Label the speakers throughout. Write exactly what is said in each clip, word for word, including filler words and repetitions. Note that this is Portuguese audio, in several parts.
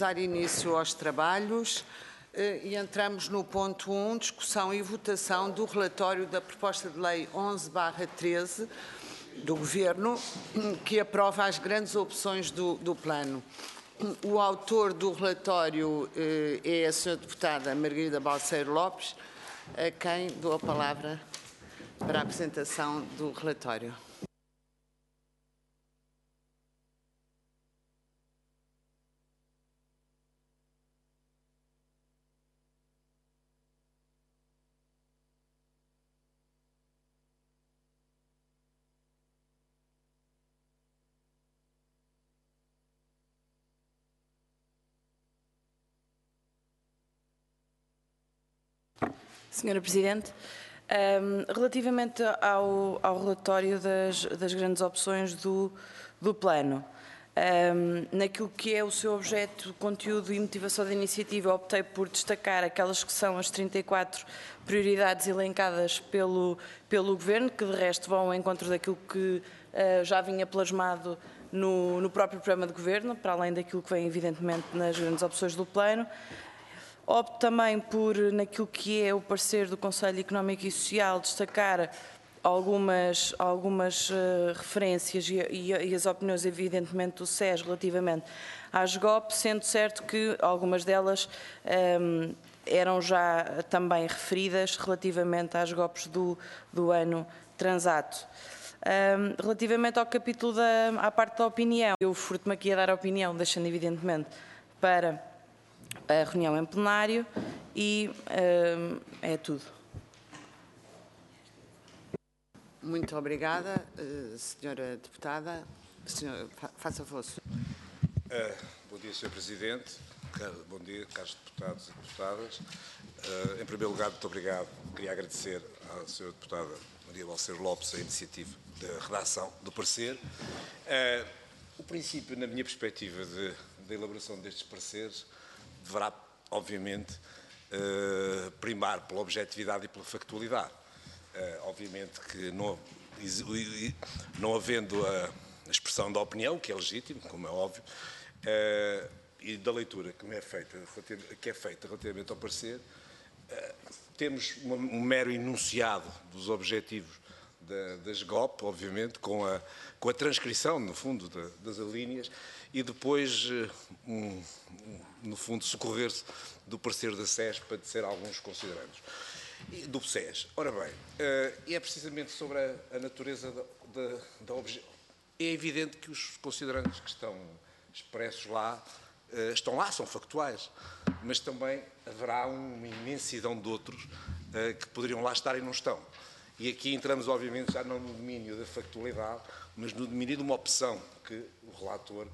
Speaker 1: dar início aos trabalhos e entramos no ponto um, discussão e votação do relatório da proposta de lei onze barra treze do Governo, que aprova as grandes opções do, do plano. O autor do relatório é a senhora deputada Margarida Balseiro Lopes, a quem dou a palavra para a apresentação do relatório.
Speaker 2: Senhora Presidente, um, relativamente ao, ao relatório das, das grandes opções do, do plano, um, naquilo que é o seu objeto, conteúdo e motivação da iniciativa, optei por destacar aquelas que são as trinta e quatro prioridades elencadas pelo, pelo Governo, que de resto vão ao encontro daquilo que uh, já vinha plasmado no, no próprio programa de Governo, para além daquilo que vem evidentemente nas grandes opções do plano. Opto também por, naquilo que é o parecer do Conselho Económico e Social, destacar algumas, algumas uh, referências e, e, e as opiniões, evidentemente, do S E S relativamente à S G O P, sendo certo que algumas delas um, eram já também referidas relativamente às S G O Ps do, do ano transato. Um, relativamente ao capítulo da à parte da opinião, eu furto-me aqui a dar a opinião, deixando evidentemente para a reunião em plenário e um, é tudo.
Speaker 1: Muito obrigada, senhora deputada. Senhora, faça vosso.
Speaker 3: Uh, bom dia, senhor Presidente. Bom dia, caros deputados e deputadas. Uh, em primeiro lugar, muito obrigado. Queria agradecer à senhora deputada Maria Balseiro Lopes a iniciativa da redação do parecer. Uh, o princípio, na minha perspectiva, de, de elaboração destes pareceres deverá, obviamente, uh, primar pela objetividade e pela factualidade. Uh, obviamente que não, não havendo a expressão da opinião, que é legítimo, como é óbvio, uh, e da leitura que, me é, feita, que é feita relativamente ao parecer, uh, temos uma, um mero enunciado dos objetivos da, da S G O P, obviamente, com a, com a transcrição, no fundo, da, das alíneas, e depois, um, no fundo, socorrer-se do parecer da S E S para dizer alguns considerandos. E do S E S. Ora bem, é precisamente sobre a, a natureza da, da, da objeção. É evidente que os considerandos que estão expressos lá, estão lá, são factuais, mas também haverá uma imensidão de outros que poderiam lá estar e não estão. E aqui entramos, obviamente, já não no domínio da factualidade, mas no domínio de uma opção que o relator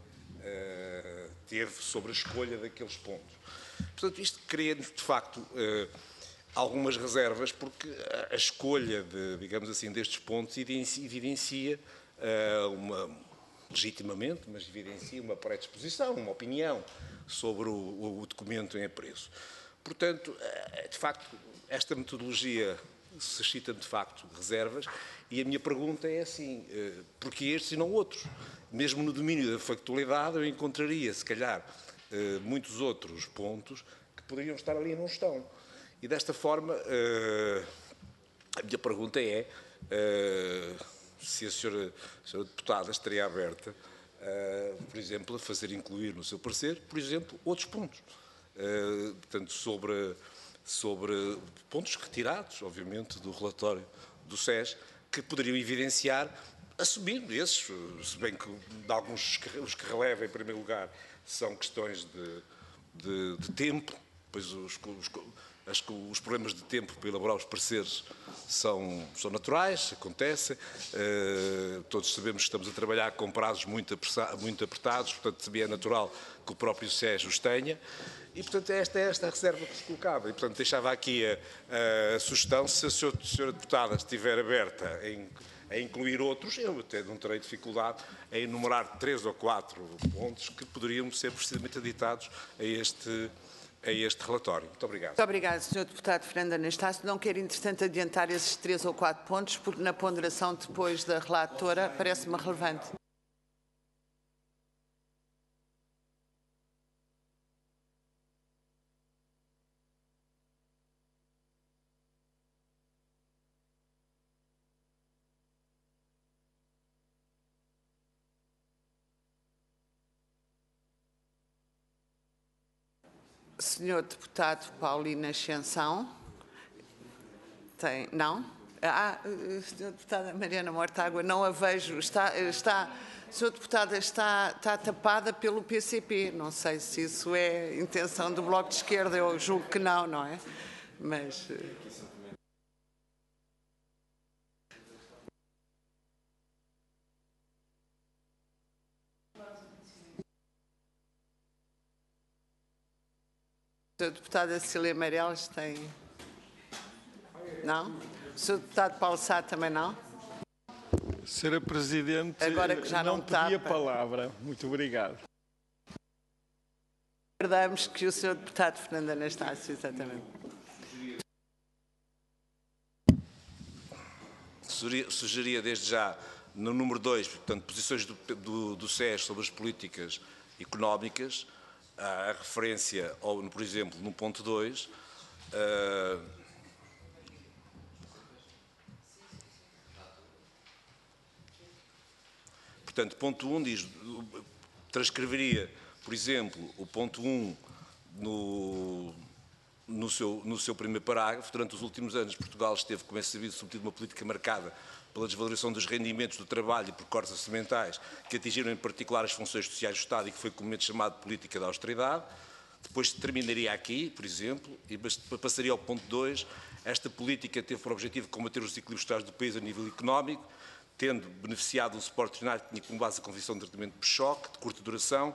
Speaker 3: Uh, teve sobre a escolha daqueles pontos. Portanto, isto cria-nos, de facto, uh, algumas reservas, porque a, a escolha, de, digamos assim, destes pontos evidencia, evidencia uh, uma, legitimamente, mas evidencia uma predisposição, uma opinião sobre o, o documento em apreço. Portanto, uh, de facto, esta metodologia suscita-me, de facto, reservas, e a minha pergunta é assim, uh, porquê estes e não outros? Mesmo no domínio da factualidade, eu encontraria, se calhar, eh, muitos outros pontos que poderiam estar ali e não estão. E desta forma, eh, a minha pergunta é eh, se a senhora, a senhora deputada estaria aberta, eh, por exemplo, a fazer incluir no seu parecer, por exemplo, outros pontos. Eh, portanto, sobre, sobre pontos retirados, obviamente, do relatório do S E S, que poderiam evidenciar, assumindo esses, se bem que de alguns os que relevo em primeiro lugar são questões de, de, de tempo, pois os, os, acho que os problemas de tempo para elaborar os pareceres são, são naturais, acontecem, uh, todos sabemos que estamos a trabalhar com prazos muito, apressa, muito apertados, portanto também é natural que o próprio S E S os tenha, e portanto esta é esta a reserva que se colocava, e portanto deixava aqui a, a, a sugestão, se a senhora, a senhora deputada estiver aberta em a incluir outros, eu até não terei dificuldade em enumerar três ou quatro pontos que poderiam ser precisamente aditados a este, a este relatório. Muito obrigado.
Speaker 1: Muito obrigado, senhor Deputado Fernando Anastácio. Não quero, entretanto, adiantar esses três ou quatro pontos, porque na ponderação depois da relatora parece-me relevante. senhor Deputado Paulino Ascensão. Tem, não? Ah, a senhora Deputada Mariana Mortágua, não a vejo. Está, está, a senhora Deputada está, está tapada pelo P C P. Não sei se isso é intenção do Bloco de Esquerda, eu julgo que não, não é? Mas... A senhora Deputada Cecília Meireles tem... Não? O senhor Deputado Paulo Sá também não?
Speaker 4: Senhora Presidente,
Speaker 1: Agora que já não,
Speaker 4: não pedi a
Speaker 1: tapa.
Speaker 4: palavra. Muito obrigado.
Speaker 1: Aguardamos que o senhor Deputado Fernando Anastácio, exatamente.
Speaker 3: Sugeria, sugeria desde já, no número dois, portanto, posições do, do, do S E S sobre as políticas económicas, a referência, ou, por exemplo, no ponto dois, uh, portanto, ponto um diz, transcreveria, por exemplo, o ponto um no, no, seu, no seu primeiro parágrafo. Durante os últimos anos, Portugal esteve, como é sabido, submetido a uma política marcada pela desvalorização dos rendimentos do trabalho e por cortes orçamentais, que atingiram em particular as funções sociais do Estado e que foi comumente chamado de política da austeridade. Depois terminaria aqui, por exemplo, e passaria ao ponto dois. Esta política teve por objetivo combater os desequilíbrios sociais do país a nível económico, tendo beneficiado de um suporte ordinário que tinha como base a condição de tratamento por choque, de curta duração,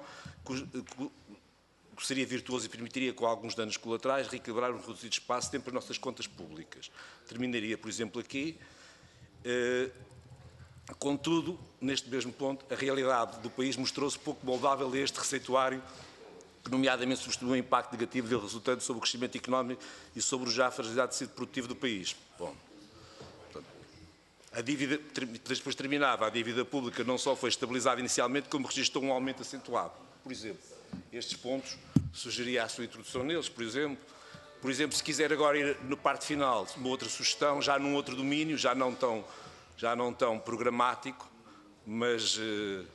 Speaker 3: que seria virtuoso e permitiria, com alguns danos colaterais, reequilibrar um reduzido espaço de tempo para as nossas contas públicas. Terminaria, por exemplo, aqui. Uh, contudo, neste mesmo ponto, a realidade do país mostrou-se pouco moldável a este receituário, que nomeadamente substituiu um impacto negativo dele resultante sobre o crescimento económico e sobre o já fragilizado tecido produtivo do país. Bom, portanto, a dívida, depois terminava, a dívida pública não só foi estabilizada inicialmente, como registrou um aumento acentuado. Por exemplo, estes pontos, sugeria a sua introdução neles, por exemplo. Por exemplo, se quiser agora ir no parte final, uma outra sugestão, já num outro domínio, já não tão, já não tão programático, mas... Eh,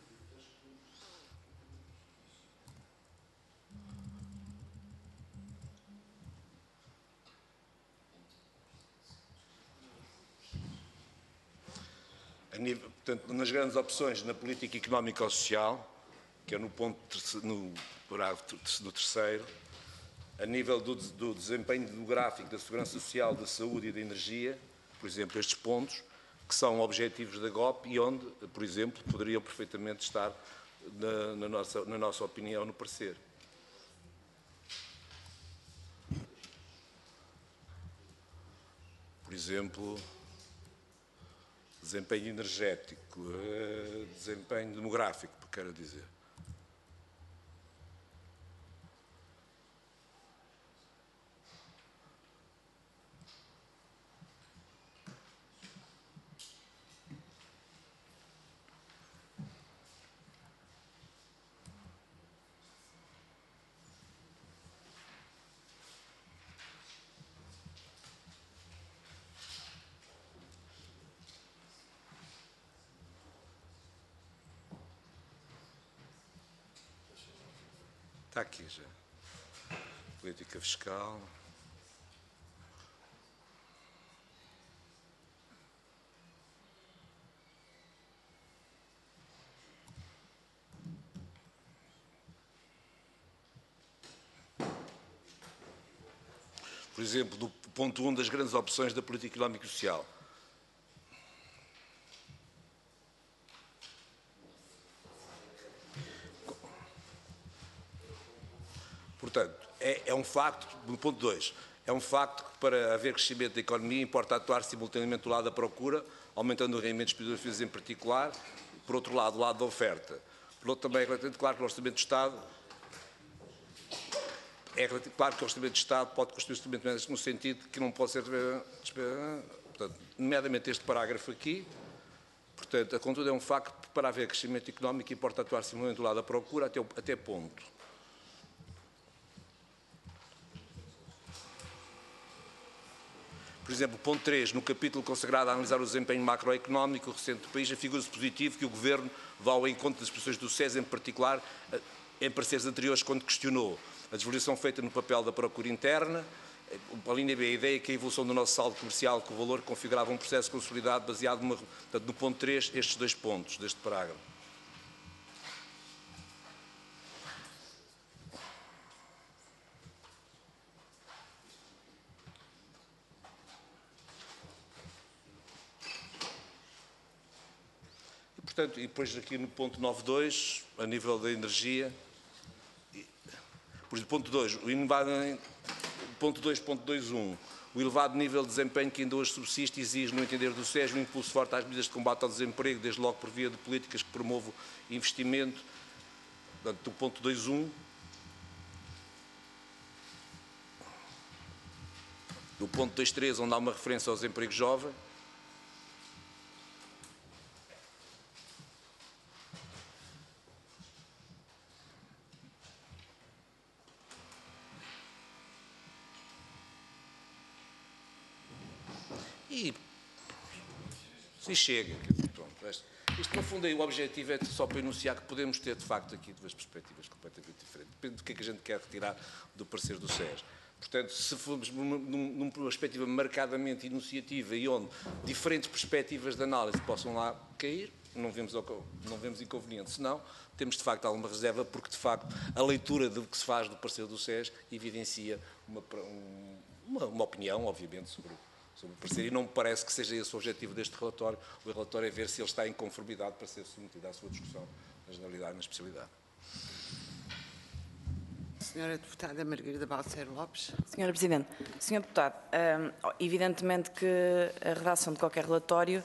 Speaker 3: a nível, portanto, nas grandes opções na política económica ou social, que é no ponto, no parágrafo no terceiro, a nível do, do desempenho demográfico, da segurança social, da saúde e da energia, por exemplo, estes pontos, que são objetivos da G O P e onde, por exemplo, poderiam perfeitamente estar, na, na, nossa, na nossa opinião, no parecer. Por exemplo, desempenho energético, desempenho demográfico, quero dizer. Está aqui já. Política fiscal. Por exemplo, do ponto um das grandes opções da política económica e social. Portanto, é, é um facto, no ponto dois, é um facto que para haver crescimento da economia importa atuar simultaneamente do lado da procura, aumentando o rendimento dos pedagogos em particular, por outro lado, do lado da oferta. Por outro, também é relativamente claro que o Orçamento de Estado é claro que o Orçamento de Estado pode constituir um instrumento no sentido que não pode ser, portanto, nomeadamente este parágrafo aqui. Portanto, contudo, é um facto que para haver crescimento económico importa atuar simultaneamente do lado da procura até, até ponto. Por exemplo, ponto três, no capítulo consagrado a analisar o desempenho macroeconómico recente do país, afigura-se positivo que o Governo vá ao encontro das posições do S E S, em particular em pareceres anteriores, quando questionou a desvalorização feita no papel da procura interna. A linha B, a ideia é que a evolução do nosso saldo comercial com o valor configurava um processo consolidado baseado numa, portanto, no ponto três, estes dois pontos deste parágrafo. E, portanto, e depois aqui no ponto nove ponto dois, a nível da energia, por exemplo, ponto dois, o elevado, ponto dois ponto dois ponto um, o elevado nível de desempenho que ainda hoje subsiste exige, no entender do S E S, um impulso forte às medidas de combate ao desemprego, desde logo por via de políticas que promovam investimento. Portanto, do ponto dois ponto um, do ponto dois ponto três, onde há uma referência ao desemprego jovem. E, e chega. Pronto, isto, no fundo, aí, o objetivo é só para enunciar que podemos ter, de facto, aqui duas perspectivas completamente diferentes. Depende do que é que a gente quer retirar do parecer do S E S. Portanto, se formos num, numa perspectiva marcadamente enunciativa e onde diferentes perspectivas de análise possam lá cair, não vemos, não vemos inconveniente. Se não, temos, de facto, alguma reserva, porque, de facto, a leitura do que se faz do parecer do S E S evidencia uma, uma, uma opinião, obviamente, sobre o sobre o parecer, e não me parece que seja esse o objetivo deste relatório. O relatório é ver se ele está em conformidade para ser submetido à sua discussão na generalidade e na especialidade.
Speaker 1: Senhora Deputada Margarida Balseiro Lopes.
Speaker 2: Senhora Presidente, Senhor Deputado, evidentemente que a redação de qualquer relatório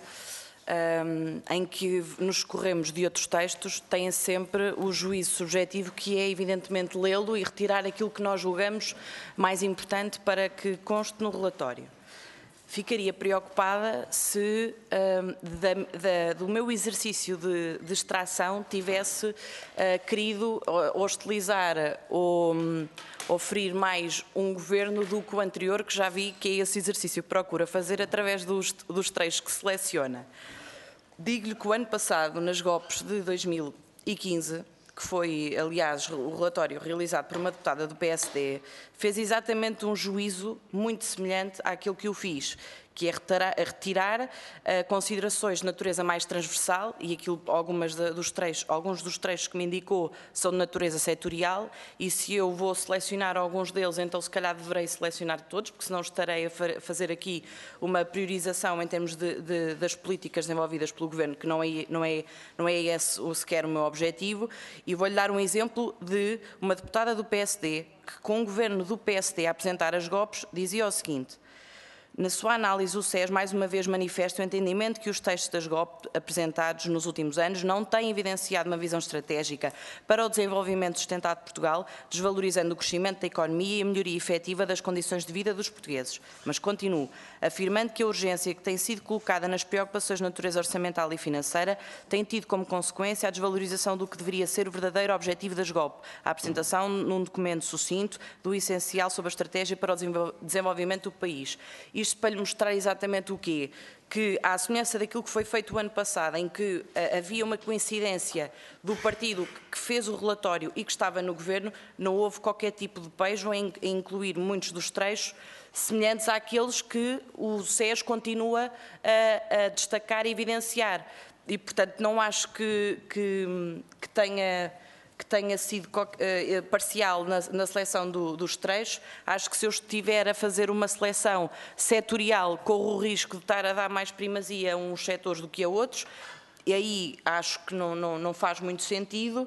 Speaker 2: em que nos corremos de outros textos tem sempre o juízo subjetivo, que é evidentemente lê-lo e retirar aquilo que nós julgamos mais importante para que conste no relatório. Ficaria preocupada se um, da, da, do meu exercício de, de extração tivesse uh, querido hostilizar ou um, oferir mais um governo do que o anterior, que já vi que é esse exercício que procura fazer através dos, dos trechos que seleciona. Digo-lhe que o ano passado, nas G O Ps de dois mil e quinze, que foi, aliás, o relatório realizado por uma deputada do P S D, fez exatamente um juízo muito semelhante àquilo que eu fiz, que é retirar uh, considerações de natureza mais transversal, e aquilo, algumas dos trechos, alguns dos trechos que me indicou são de natureza setorial, e se eu vou selecionar alguns deles, então se calhar deverei selecionar todos, porque senão estarei a fa fazer aqui uma priorização em termos de, de, das políticas desenvolvidas pelo Governo, que não é, não é, não é esse o, sequer o meu objetivo, e vou-lhe dar um exemplo de uma deputada do P S D, que com o Governo do P S D a apresentar as G O Ps, dizia o seguinte: na sua análise, o S E S mais uma vez manifesta o entendimento que os textos das G O P apresentados nos últimos anos não têm evidenciado uma visão estratégica para o desenvolvimento sustentado de Portugal, desvalorizando o crescimento da economia e a melhoria efetiva das condições de vida dos portugueses. Mas continuo, afirmando que a urgência que tem sido colocada nas preocupações de natureza orçamental e financeira tem tido como consequência a desvalorização do que deveria ser o verdadeiro objetivo das G O P, a apresentação num documento sucinto do essencial sobre a estratégia para o desenvolvimento do país. Isto para lhe mostrar exatamente o quê? Que, à semelhança daquilo que foi feito o ano passado, em que uh, havia uma coincidência do partido que fez o relatório e que estava no Governo, não houve qualquer tipo de pejo em, em incluir muitos dos trechos semelhantes àqueles que o S E S continua a, a destacar e evidenciar. E, portanto, não acho que, que, que tenha... que tenha sido uh, parcial na, na seleção do, dos trechos. Acho que se eu estiver a fazer uma seleção setorial, corro o risco de estar a dar mais primazia a uns setores do que a outros, e aí acho que não, não, não faz muito sentido.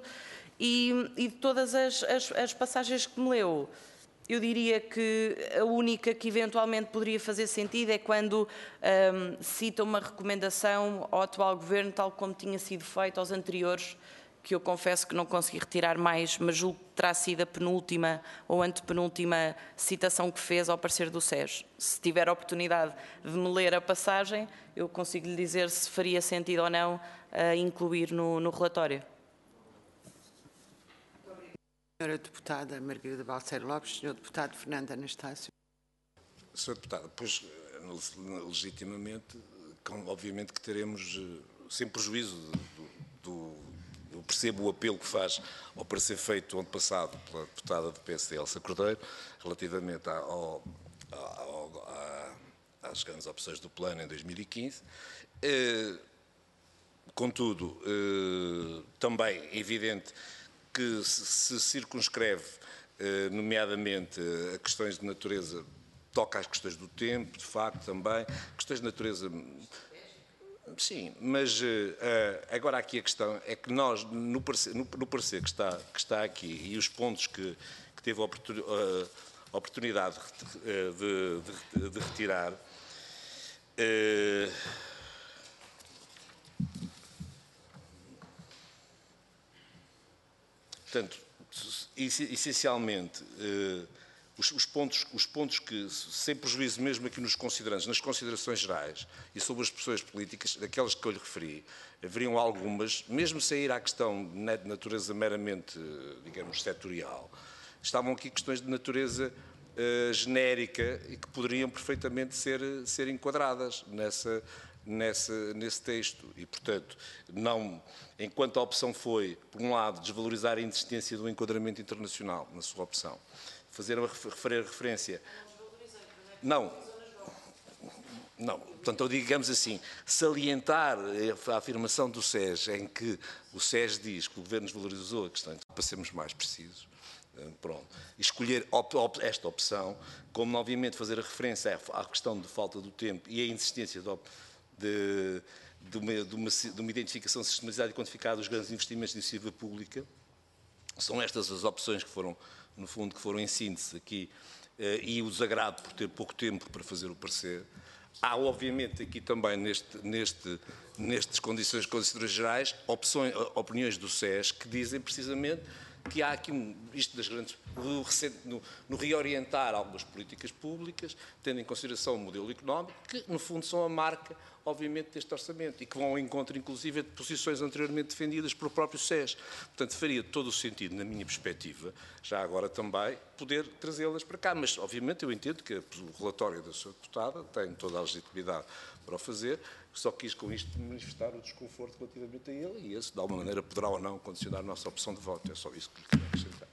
Speaker 2: E, e de todas as, as, as passagens que me leu, eu diria que a única que eventualmente poderia fazer sentido é quando um, cita uma recomendação ao atual Governo, tal como tinha sido feito aos anteriores, que eu confesso que não consegui retirar mais, mas julgo que terá sido a penúltima ou antepenúltima citação que fez ao parecer do S E S. Se tiver a oportunidade de me ler a passagem, eu consigo lhe dizer se faria sentido ou não uh, incluir no, no relatório.
Speaker 1: Senhora Deputada Margarida Balseiro Lopes, Senhor Deputado Fernando Anastácio.
Speaker 3: Senhora Deputada, pois, legitimamente, obviamente que teremos, sem prejuízo do, do, do percebo o apelo que faz ao parecer feito ano passado pela deputada do P S D, Elsa Cordeiro, relativamente ao, ao, à, às grandes opções do plano em dois mil e quinze. Eh, contudo, eh, também é evidente que se, se circunscreve, eh, nomeadamente, a questões de natureza, toca às questões do tempo, de facto, também, questões de natureza. Sim, mas uh, agora aqui a questão é que nós, no parecer, no, no parecer que, está, que está aqui e os pontos que, que teve a oportun, uh, oportunidade de, de, de retirar, uh, portanto, essencialmente, uh, Os, os, pontos, os pontos que, sem prejuízo mesmo aqui nos considerandos, nas considerações gerais e sobre as pessoas políticas, daquelas que eu lhe referi, haveriam algumas, mesmo sem ir à questão de natureza meramente, digamos, setorial, estavam aqui questões de natureza uh, genérica e que poderiam perfeitamente ser, ser enquadradas nessa, nessa, nesse texto. E, portanto, não, enquanto a opção foi, por um lado, desvalorizar a inexistência do enquadramento internacional na sua opção, fazer uma referência. Não. Não. Portanto, digamos assim, salientar a afirmação do S E S, em que o S E S diz que o Governo desvalorizou a questão, para sermos mais precisos, pronto, escolher esta opção, como, obviamente, fazer a referência à questão de falta do tempo e a insistência de, de, de, uma, de, uma, de uma identificação sistematizada e quantificada dos grandes investimentos de iniciativa pública. São estas as opções que foram, no fundo, que foram em síntese aqui, eh, e o desagrado por ter pouco tempo para fazer o parecer. Há, obviamente, aqui também, neste, neste, nestas condições, condições gerais, opções, opiniões do S E S que dizem, precisamente, que há aqui, um, isto das grandes, no, no reorientar algumas políticas públicas, tendo em consideração o modelo económico, que, no fundo, são a marca, obviamente, deste orçamento e que vão ao encontro, inclusive, de posições anteriormente defendidas pelo próprio S E S. Portanto, faria todo o sentido, na minha perspectiva, já agora também, poder trazê-las para cá. Mas, obviamente, eu entendo que o relatório da sua deputada tem toda a legitimidade para o fazer, só quis com isto manifestar o desconforto relativamente a ele e esse, de alguma maneira, poderá ou não condicionar a nossa opção de voto. É só isso que lhe quero acrescentar.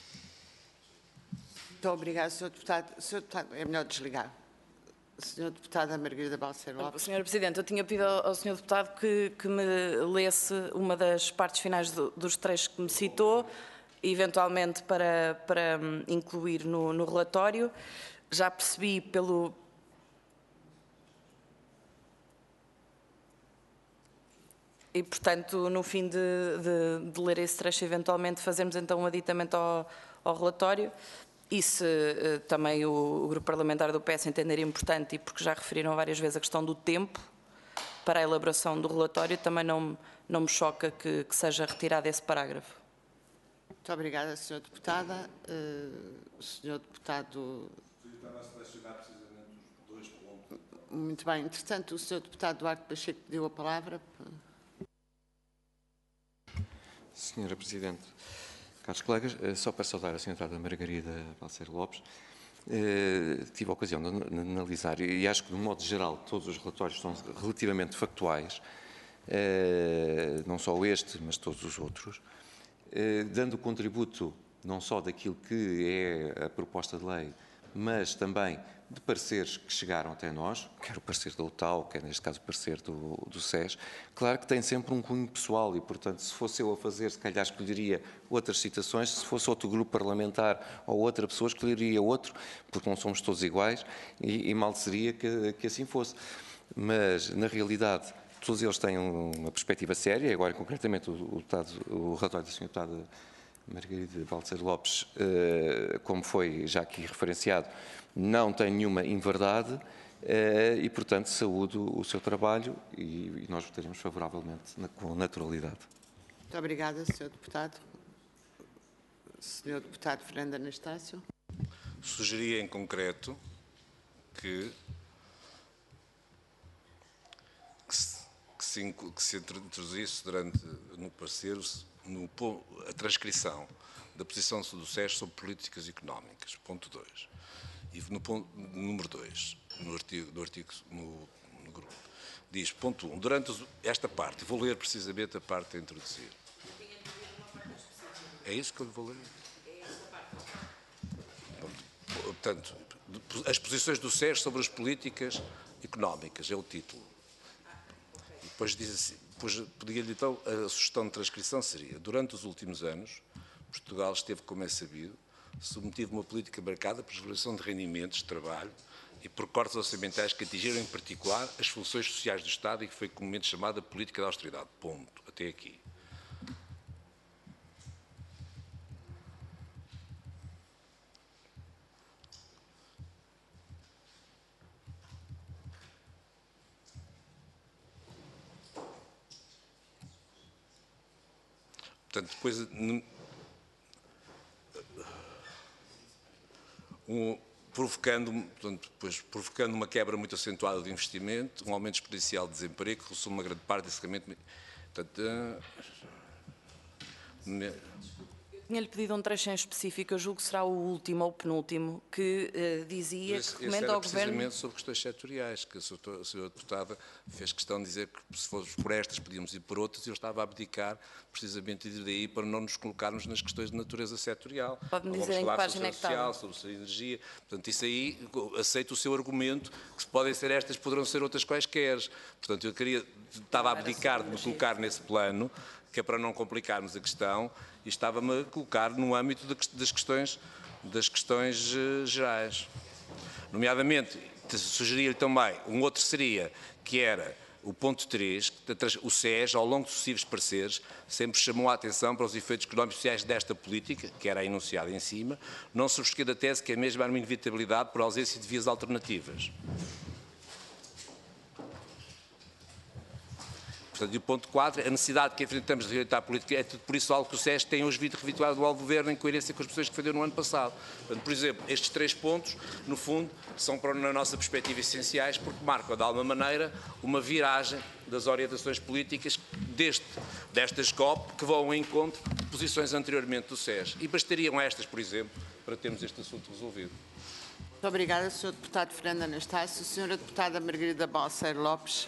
Speaker 1: Muito obrigado, senhor Deputado. senhor Deputado, é melhor desligar. senhora Deputada Margarida Balseiro Lopes.
Speaker 2: senhora Presidente, eu tinha pedido ao senhor Deputado que, que me lesse uma das partes finais do, dos trechos que me citou, eventualmente para, para incluir no, no relatório. Já percebi pelo... E, portanto, no fim de, de, de ler esse trecho, eventualmente fazermos então um aditamento ao, ao relatório. E se uh, também o, o Grupo Parlamentar do P S entender importante, e porque já referiram várias vezes a questão do tempo para a elaboração do relatório, também não, não me choca que, que seja retirado esse parágrafo.
Speaker 1: Muito obrigada, senhora Deputada. Uh, o senhor Deputado...
Speaker 3: Estava a selecionar precisamente os dois pontos.
Speaker 1: Muito bem. Entretanto, o senhor Deputado Duarte Pacheco pediu a palavra.
Speaker 5: Senhora Presidente, caros colegas, só para saudar a senhora Deputada Margarida Balseiro Lopes, eh, tive a ocasião de, de analisar, e acho que, de um modo geral, todos os relatórios são relativamente factuais, eh, não só este, mas todos os outros, eh, dando contributo não só daquilo que é a proposta de lei, mas também de pareceres que chegaram até nós, quer o parecer da U T A U, quer neste caso o parecer do, do S E S, claro que tem sempre um cunho pessoal e, portanto, se fosse eu a fazer, se calhar escolheria outras citações, se fosse outro grupo parlamentar ou outra pessoa, escolheria outro, porque não somos todos iguais e, e mal seria que, que assim fosse. Mas, na realidade, todos eles têm uma perspectiva séria, agora concretamente o, o, o relatório da senhora Deputada Margarida Balseiro Lopes, como foi já aqui referenciado, não tem nenhuma inverdade e, portanto, saúdo o seu trabalho e nós votaremos favoravelmente, com naturalidade.
Speaker 1: Muito obrigada, senhor Deputado. senhor Deputado Fernando Anastácio.
Speaker 3: Sugeria em concreto que, que, se, que, se, que se introduzisse durante, no parecer, no, a transcrição da posição do S E S sobre políticas económicas, ponto dois. E no ponto número dois, no artigo, no artigo no, no grupo, diz, ponto um, durante esta parte, vou ler precisamente a parte a introduzir. É isso que eu lhe vou ler? Portanto, as posições do S E S sobre as políticas económicas, é o título. E depois diz assim, depois pedia-lhe então, a sugestão de transcrição seria: durante os últimos anos, Portugal esteve, como é sabido, submetido a uma política marcada por exploração de rendimentos de trabalho e por cortes orçamentais que atingiram em particular as funções sociais do Estado e que foi comumente chamada política de austeridade. Ponto. Até aqui. Portanto, depois, um, provocando, portanto, depois, provocando uma quebra muito acentuada de investimento, um aumento exponencial de desemprego, que resume uma grande parte desse encerramento. Portanto, uh,
Speaker 2: Tinha-lhe pedido um trecho em específico, eu julgo que será o último ou o penúltimo, que uh, dizia
Speaker 3: esse,
Speaker 2: que recomenda
Speaker 3: esse
Speaker 2: ao Governo...
Speaker 3: precisamente sobre questões setoriais, que a senhora deputada fez questão de dizer que se fôssemos por estas podíamos ir por outras, e eu estava a abdicar precisamente daí para não nos colocarmos nas questões de natureza setorial.
Speaker 2: Pode-me
Speaker 3: Não
Speaker 2: dizer
Speaker 3: vamos
Speaker 2: em que
Speaker 3: falar
Speaker 2: página é
Speaker 3: sobre
Speaker 2: que
Speaker 3: social,
Speaker 2: estava?
Speaker 3: sobre energia, portanto isso aí, aceito o seu argumento, que se podem ser estas, poderão ser outras quaisquer. Portanto, eu queria, estava a abdicar de me colocar nesse plano, que é para não complicarmos a questão, e estava-me a colocar no âmbito das questões, das questões uh, gerais. Nomeadamente, sugeria-lhe também, um outro seria, que era o ponto três, o S E S, ao longo de sucessivos pareceres, sempre chamou a atenção para os efeitos económicos e sociais desta política, que era enunciada em cima, não subscrevendo a tese que a mesma era uma inevitabilidade por ausência de vias alternativas. Portanto, e o ponto quatro, a necessidade que enfrentamos de reorientar a política, é tudo por isso algo que o S E S tem hoje vindo revituado ao Governo em coerência com as posições que defendeu no ano passado. Portanto, por exemplo, estes três pontos, no fundo, são, na nossa perspectiva, essenciais, porque marcam, de alguma maneira, uma viragem das orientações políticas deste, destas C O P, que vão ao encontro de posições anteriormente do S E S. E bastariam estas, por exemplo, para termos este assunto resolvido.
Speaker 1: Muito obrigada, senhor Deputado Fernando Anastácio. Senhora Deputada Margarida Balseiro Lopes.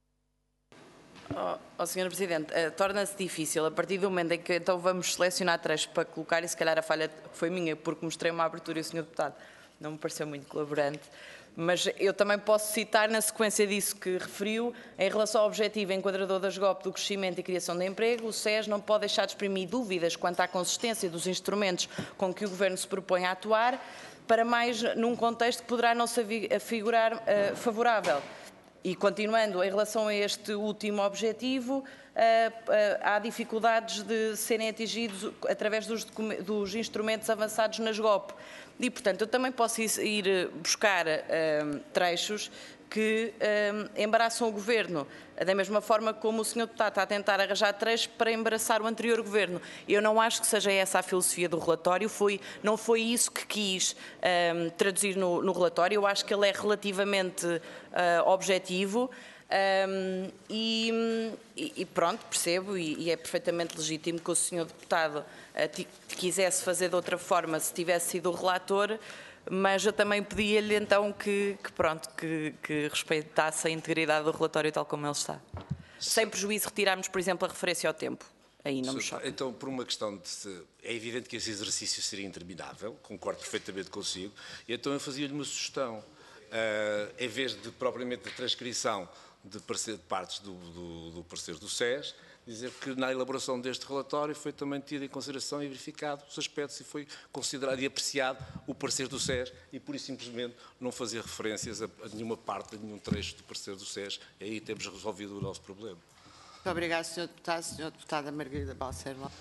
Speaker 2: Oh, oh, senhor Presidente, uh, torna-se difícil, a partir do momento em que então vamos selecionar trechos para colocar, e se calhar a falha foi minha, porque mostrei uma abertura e o senhor Deputado não me pareceu muito colaborante, mas eu também posso citar, na sequência disso que referiu, em relação ao objetivo enquadrador da S G O P do crescimento e criação de emprego, o S E S não pode deixar de exprimir dúvidas quanto à consistência dos instrumentos com que o Governo se propõe a atuar, para mais num contexto que poderá não se afigurar uh, favorável. E continuando, em relação a este último objetivo, há dificuldades de serem atingidos através dos, dos instrumentos avançados na S G O P. E, portanto, eu também posso ir buscar um, trechos que um, embaraçam o Governo, da mesma forma como o senhor Deputado está a tentar arranjar trechos para embaraçar o anterior Governo. Eu não acho que seja essa a filosofia do relatório, foi, não foi isso que quis um, traduzir no, no relatório. Eu acho que ele é relativamente uh, objetivo. Um, e, e pronto, percebo, e, e é perfeitamente legítimo que o senhor Deputado uh, quisesse fazer de outra forma se tivesse sido o relator, mas eu também pedia-lhe então que, que, pronto, que, que respeitasse a integridade do relatório tal como ele está. Sem prejuízo retirarmos, por exemplo, a referência ao tempo. Aí não me choca.
Speaker 3: Então, por uma questão de... Se, é evidente que esse exercício seria interminável, concordo perfeitamente consigo, e então eu fazia-lhe uma sugestão. Uh, em vez de propriamente de transcrição de, parecer, de partes do, do, do parecer do S E S, dizer que na elaboração deste relatório foi também tido em consideração e verificado os aspectos e foi considerado e apreciado o parecer do S E S e, por isso, simplesmente não fazer referências a, a nenhuma parte, a nenhum trecho do parecer do S E S, e aí temos resolvido o nosso problema.
Speaker 1: Muito obrigada, senhor Deputado. senhora Deputada Margarida Balseiro Lopes.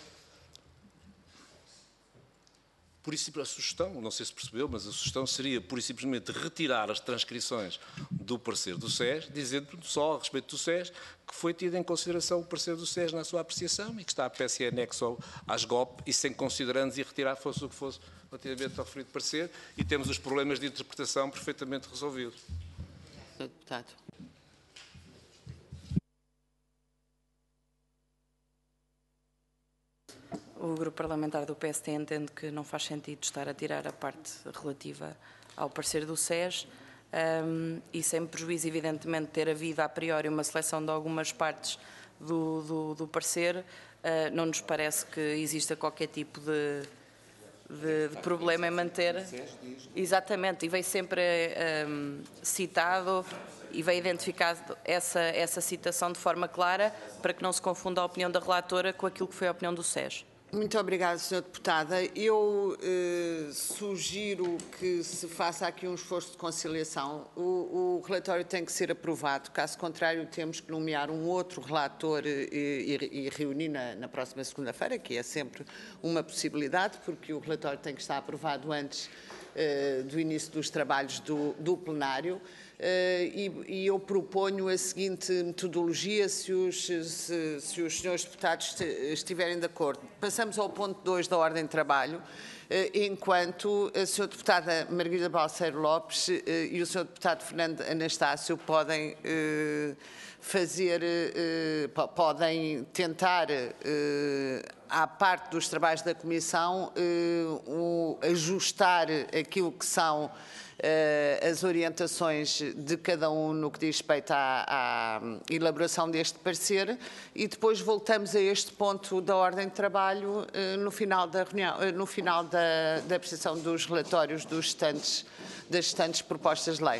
Speaker 3: Por isso, a sugestão, não sei se percebeu, mas a sugestão seria, pura e simplesmente, retirar as transcrições do parecer do S E S, dizendo só a respeito do S E S que foi tido em consideração o parecer do S E S na sua apreciação e que está a peça em anexo à S G O P e sem considerandos e retirar fosse o que fosse relativamente ao referido parecer e temos os problemas de interpretação perfeitamente resolvidos.
Speaker 1: senhor Deputado.
Speaker 2: O Grupo Parlamentar do P S T entende que não faz sentido estar a tirar a parte relativa ao parecer do S E S um, e sem prejuízo, evidentemente, ter havido a priori uma seleção de algumas partes do, do, do parecer, uh, não nos parece que exista qualquer tipo de, de, de problema em manter. Exatamente, e vem sempre um, citado e vem identificado essa, essa citação de forma clara para que não se confunda a opinião da relatora com aquilo que foi a opinião do S E S.
Speaker 1: Muito obrigada, senhora Deputada. Eu eh, sugiro que se faça aqui um esforço de conciliação. O, o relatório tem que ser aprovado, caso contrário temos que nomear um outro relator e, e, e reunir na, na próxima segunda-feira, que é sempre uma possibilidade, porque o relatório tem que estar aprovado antes eh, do início dos trabalhos do, do plenário. Uh, e, e eu proponho a seguinte metodologia, se os, se, se os senhores deputados estiverem de acordo. Passamos ao ponto dois da ordem de trabalho, uh, enquanto a senhora deputada Margarida Balseiro Lopes uh, e o senhor deputado Fernando Anastácio podem uh, fazer, uh, podem tentar, uh, à parte dos trabalhos da Comissão, uh, o, ajustar aquilo que são Uh, as orientações de cada um no que diz respeito à, à elaboração deste parecer e depois voltamos a este ponto da ordem de trabalho uh, no final da reunião, uh, no final da, da apreciação dos relatórios dos restantes, das restantes propostas de lei.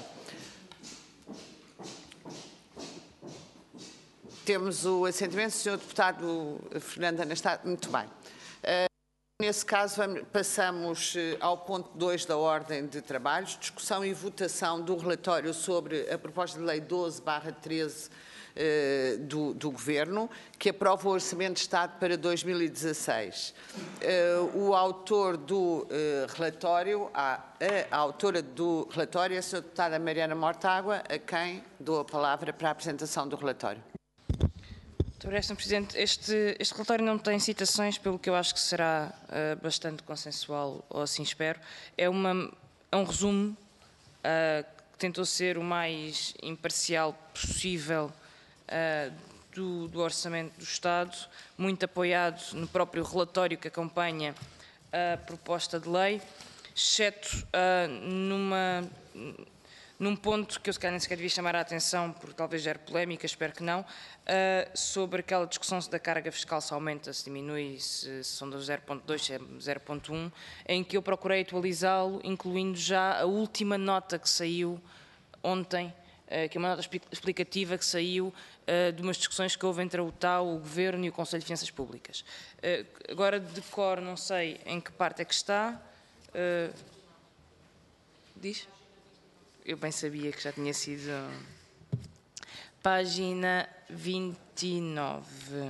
Speaker 1: Temos o assentimento do senhor deputado Fernando Anastácio. Muito bem. Uh, Nesse caso, vamos, passamos ao ponto dois da ordem de trabalhos, discussão e votação do relatório sobre a proposta de lei doze barra treze eh, do, do Governo, que aprova o Orçamento de Estado para dois mil e dezasseis. Eh, o autor do eh, relatório, a, a, a autora do relatório é a senhora deputada Mariana Mortágua, a quem dou a palavra para a apresentação do relatório.
Speaker 6: Muito obrigada, senhor Presidente. Este, este relatório não tem citações, pelo que eu acho que será uh, bastante consensual, ou assim espero. É, uma, é um resumo uh, que tentou ser o mais imparcial possível uh, do, do Orçamento do Estado, muito apoiado no próprio relatório que acompanha a proposta de lei, exceto uh, numa... num ponto que eu se calhar nem sequer devia chamar a atenção, porque talvez gere polémica, espero que não, uh, sobre aquela discussão se da carga fiscal se aumenta, se diminui, se, se são do zero ponto dois, se é zero ponto um, em que eu procurei atualizá-lo, incluindo já a última nota que saiu ontem, uh, que é uma nota explicativa que saiu uh, de umas discussões que houve entre a U T A U, o Governo e o Conselho de Finanças Públicas. Uh, agora, de cor, não sei em que parte é que está. Uh, diz? Eu bem sabia que já tinha sido. Página vinte e nove.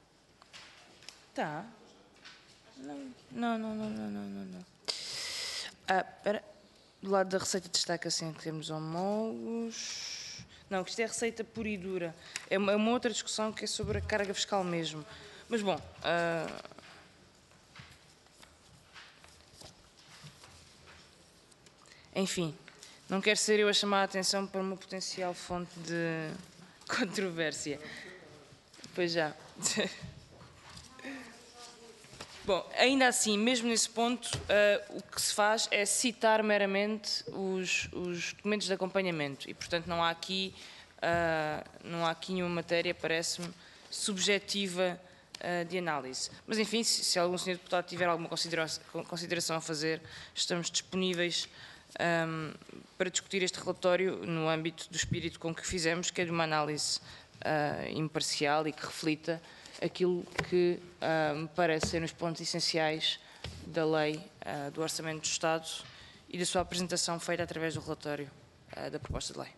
Speaker 6: Tá. Não, não, não, não, não, não, não. Ah, espera. Do lado da receita destaca-se em termos homólogos. Não, isto é a receita pura e dura. É uma, é uma outra discussão que é sobre a carga fiscal mesmo. Mas, bom... Ah, enfim... Não quero ser eu a chamar a atenção para uma potencial fonte de controvérsia. Pois já. Bom, ainda assim, mesmo nesse ponto, uh, o que se faz é citar meramente os, os documentos de acompanhamento e, portanto, não há aqui, uh, não há aqui nenhuma matéria, parece-me, subjetiva uh, de análise. Mas, enfim, se, se algum senhor deputado tiver alguma consideração, consideração a fazer, estamos disponíveis Um, para discutir este relatório no âmbito do espírito com que fizemos, que é de uma análise uh, imparcial e que reflita aquilo que uh, me parece ser os pontos essenciais da lei uh, do Orçamento do Estado e da sua apresentação feita através do relatório uh, da proposta de lei.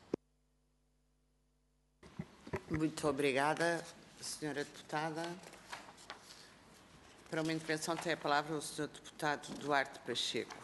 Speaker 1: Muito obrigada, senhora deputada. Para uma intervenção tem a palavra o senhor deputado Duarte Pacheco.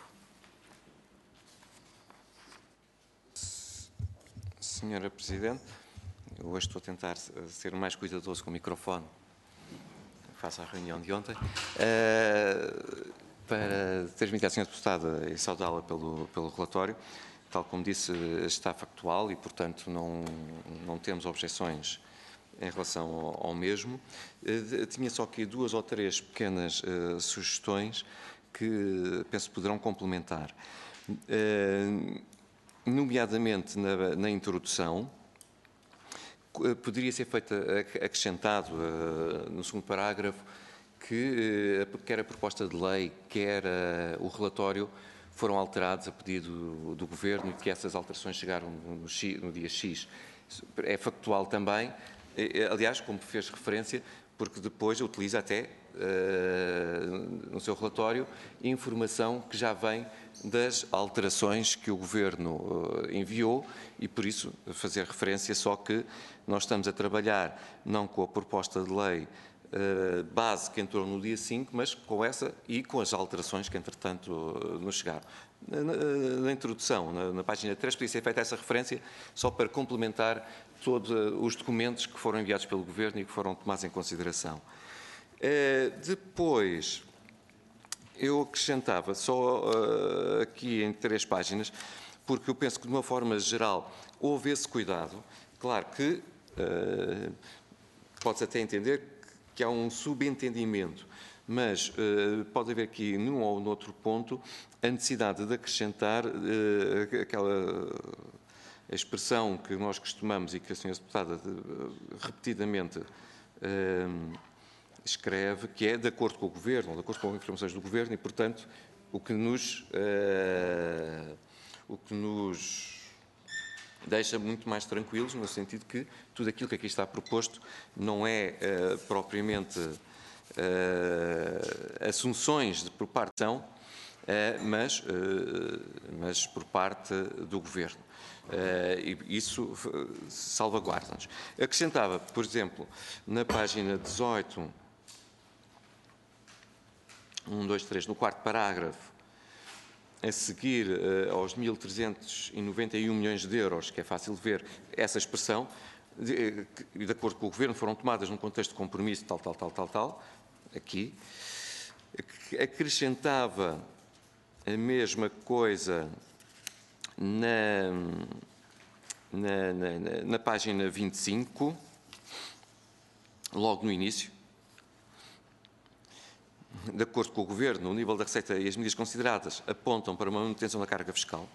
Speaker 5: Senhora Presidente, eu hoje estou a tentar ser mais cuidadoso com o microfone, face à reunião de ontem, uh, para transmitir à senhora Deputada e saudá-la pelo, pelo relatório. Tal como disse, está factual e, portanto, não, não temos objeções em relação ao, ao mesmo. Uh, tinha só aqui duas ou três pequenas uh, sugestões que penso poderão complementar. Uh, nomeadamente na, na introdução, poderia ser feito, acrescentado no segundo parágrafo, que quer a proposta de lei, quer o relatório foram alterados a pedido do Governo e que essas alterações chegaram no, X, no dia X. É factual também, aliás, como fez referência, porque depois utiliza até, uh, no seu relatório, informação que já vem das alterações que o Governo uh, enviou e, por isso, fazer referência só que nós estamos a trabalhar não com a proposta de lei Uh, base que entrou no dia cinco, mas com essa e com as alterações que, entretanto, uh, nos chegaram. Na, na, na introdução, na, na página três, podia ser feita essa referência só para complementar todos uh, os documentos que foram enviados pelo Governo e que foram tomados em consideração. Uh, depois, eu acrescentava só uh, aqui em três páginas, porque eu penso que, de uma forma geral, houve esse cuidado. Claro que uh, pode-se até entender que há um subentendimento, mas uh, pode haver aqui, num ou noutro ponto, a necessidade de acrescentar uh, aquela expressão que nós costumamos e que a senhora Deputada uh, repetidamente uh, escreve, que é de acordo com o Governo, ou de acordo com as informações do Governo, e, portanto, o que nos, uh, o que nos deixa muito mais tranquilos, no sentido que tudo aquilo que aqui está proposto não é uh, propriamente uh, assunções de, por parte uh, mas, uh, mas por parte do Governo. Uh, e isso salvaguarda-nos. Acrescentava, por exemplo, na página dezoito, um, dois, três, no quarto parágrafo, a seguir uh, aos mil trezentos e noventa e um milhões de euros, que é fácil ver essa expressão, de, de, de acordo com o Governo, foram tomadas num contexto de compromisso, tal, tal, tal, tal, tal, aqui, acrescentava a mesma coisa na, na, na, na página vinte e cinco, logo no início. De acordo com o Governo, o nível da receita e as medidas consideradas apontam para uma manutenção da carga fiscal.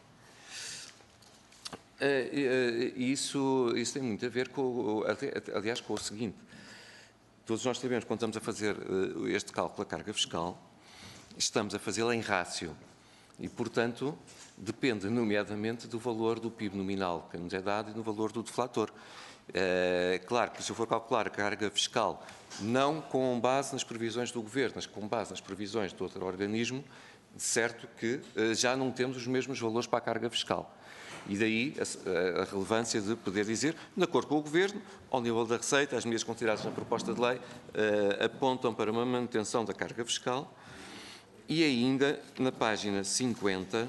Speaker 5: Isso, isso tem muito a ver com, aliás, com o seguinte. Todos nós sabemos, quando estamos a fazer este cálculo da carga fiscal, estamos a fazê-la em rácio. E, portanto, depende, nomeadamente, do valor do P I B nominal que nos é dado e do valor do deflator. É claro que se eu for calcular a carga fiscal não com base nas previsões do Governo, mas com base nas previsões de outro organismo, de certo que já não temos os mesmos valores para a carga fiscal. E daí a, a relevância de poder dizer, de acordo com o Governo, ao nível da receita, as medidas consideradas na proposta de lei uh, apontam para uma manutenção da carga fiscal. E ainda, na página cinquenta,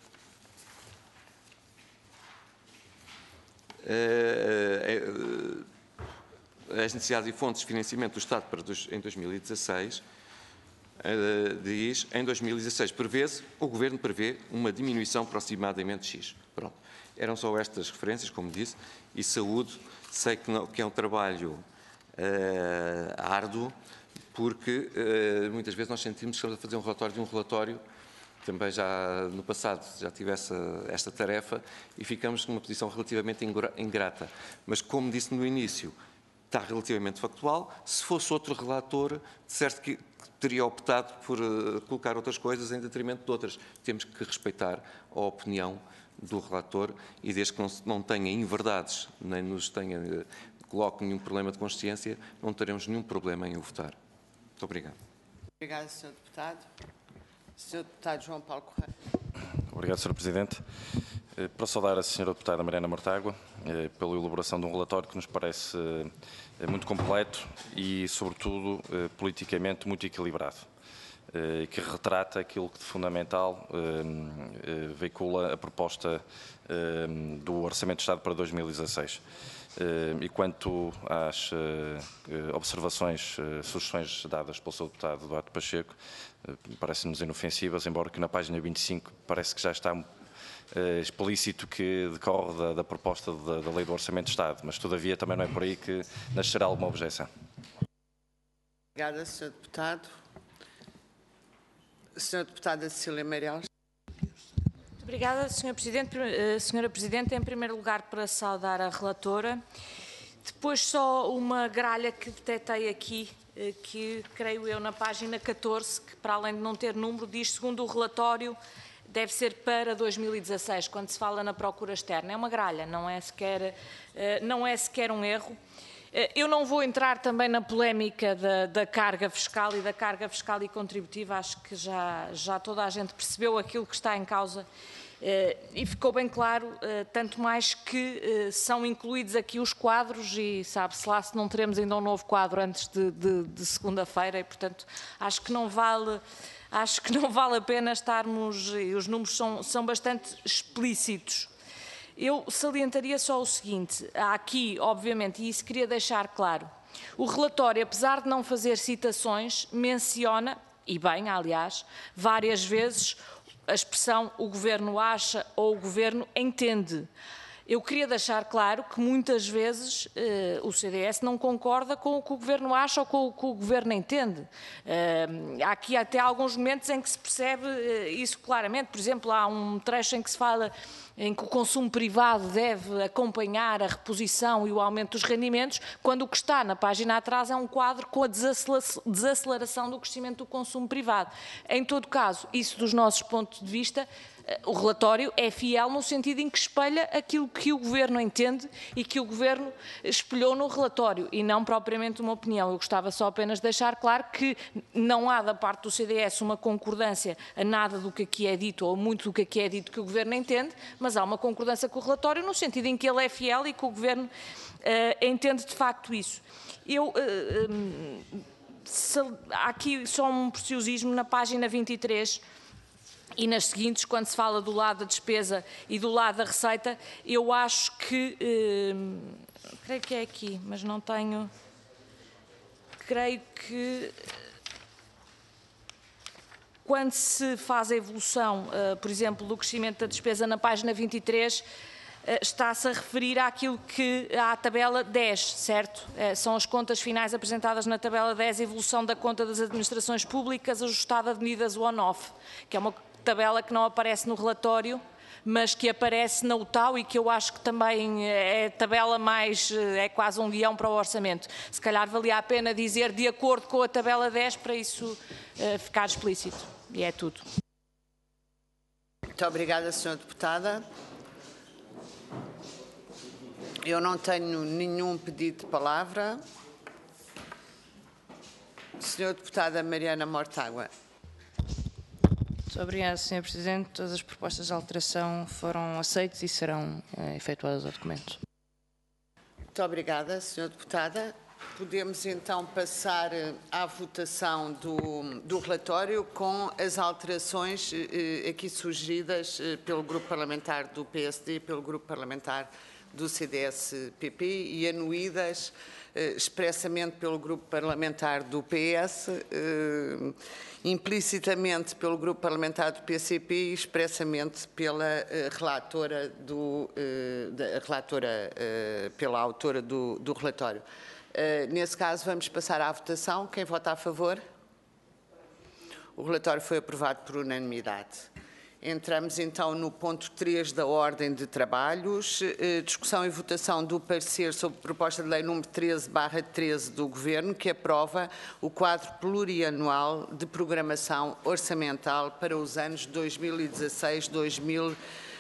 Speaker 5: uh, uh, as necessidades e fontes de financiamento do Estado para dos, em dois mil e dezasseis, uh, diz, em dois mil e dezasseis, prevê-se, o Governo prevê uma diminuição aproximadamente X. Pronto. Eram só estas referências, como disse, e saúde, sei que, não, que é um trabalho uh, árduo, porque uh, muitas vezes nós sentimos que estamos a fazer um relatório de um relatório, também já no passado já tive essa, esta tarefa, e ficamos numa posição relativamente ingrata. Mas, como disse no início, está relativamente factual. Se fosse outro relator, de certo que teria optado por uh, colocar outras coisas em detrimento de outras. Temos que respeitar a opinião do relator e desde que não, não tenha inverdades, nem nos tenha, uh, coloque nenhum problema de consciência, não teremos nenhum problema em o votar. Muito obrigado.
Speaker 1: Obrigada, senhor Deputado. senhor Deputado João Paulo Correia.
Speaker 7: Obrigado, senhor Presidente. Para saudar a senhora Deputada Mariana Mortágua pela elaboração de um relatório que nos parece muito completo e, sobretudo, politicamente muito equilibrado, que retrata aquilo que de fundamental veicula a proposta do Orçamento de Estado para dois mil e dezasseis. E quanto às observações, sugestões dadas pelo senhor Deputado Duarte Pacheco, parecem-nos inofensivas, embora que na página vinte e cinco parece que já está explícito que decorre da, da proposta da, da Lei do Orçamento de Estado, mas todavia também não é por aí que nascerá alguma objeção.
Speaker 1: Obrigada, senhor Deputado. senhora Deputada Cecília Meirelles.
Speaker 8: Muito obrigada, senhor Presidente. senhora Presidente, em primeiro lugar, para saudar a relatora, Depois só uma gralha que detetei aqui, que creio eu na página catorze, que para além de não ter número, diz segundo o relatório, deve ser para dois mil e dezasseis, quando se fala na procura externa. É uma gralha, não é sequer, não é sequer um erro. Eu não vou entrar também na polémica da, da carga fiscal e da carga fiscal e contributiva, acho que já, já toda a gente percebeu aquilo que está em causa e ficou bem claro, tanto mais que são incluídos aqui os quadros e sabe-se lá se não teremos ainda um novo quadro antes de, de, de segunda-feira e, portanto, acho que não vale... Acho que não vale a pena estarmos, e os números são, são bastante explícitos. Eu salientaria só o seguinte, há aqui, obviamente, e isso queria deixar claro, o relatório, apesar de não fazer citações, menciona, e bem, aliás, várias vezes a expressão o Governo acha ou o Governo entende. Eu queria deixar claro que muitas vezes eh, o C D S não concorda com o que o Governo acha ou com o que o Governo entende. Eh, há aqui até alguns momentos em que se percebe eh, isso claramente. Por exemplo, há um trecho em que se fala em que o consumo privado deve acompanhar a reposição e o aumento dos rendimentos, quando o que está na página atrás é um quadro com a desaceleração do crescimento do consumo privado. Em todo caso, isso dos nossos pontos de vista, o relatório é fiel no sentido em que espelha aquilo que o Governo entende e que o Governo espelhou no relatório e não propriamente uma opinião. Eu gostava só apenas de deixar claro que não há da parte do C D S uma concordância a nada do que aqui é dito ou muito do que aqui é dito que o Governo entende, mas há uma concordância com o relatório no sentido em que ele é fiel e que o Governo uh, entende de facto isso. Eu, uh, um, se, há aqui só um preciosismo na página vinte e três, e nas seguintes, quando se fala do lado da despesa e do lado da receita, eu acho que, eh, creio que é aqui, mas não tenho, creio que quando se faz a evolução, eh, por exemplo, do crescimento da despesa na página vinte e três, eh, está-se a referir àquilo que, à tabela dez, certo? Eh, são as contas finais apresentadas na tabela dez, a evolução da conta das administrações públicas ajustada de medidas one-off, que é uma tabela que não aparece no relatório, mas que aparece na U T A U e que eu acho que também é a tabela mais, é quase um guião para o orçamento. Se calhar valia a pena dizer de acordo com a tabela dez para isso uh, ficar explícito. E é tudo.
Speaker 1: Muito obrigada, senhora Deputada. Eu não tenho nenhum pedido de palavra. senhora Deputada Mariana Mortágua.
Speaker 6: Muito obrigada, senhor Presidente. Todas as propostas de alteração foram aceitas e serão eh, efetuadas ao documento.
Speaker 1: Muito obrigada, senhora Deputada. Podemos então passar à votação do, do relatório com as alterações eh, aqui sugeridas eh, pelo Grupo Parlamentar do P S D e pelo Grupo Parlamentar do C D S P P e anuídas eh, expressamente pelo Grupo Parlamentar do P S, eh, implicitamente pelo Grupo Parlamentar do P C P e expressamente pela eh, relatora, do, eh, da, relatora eh, pela autora do, do relatório. Eh, nesse caso, vamos passar à votação. Quem vota a favor? O relatório foi aprovado por unanimidade. Entramos então no ponto três da ordem de trabalhos, eh, discussão e votação do parecer sobre proposta de lei número treze barra treze do Governo, que aprova o quadro plurianual de programação orçamental para os anos dois mil e dezasseis a dois mil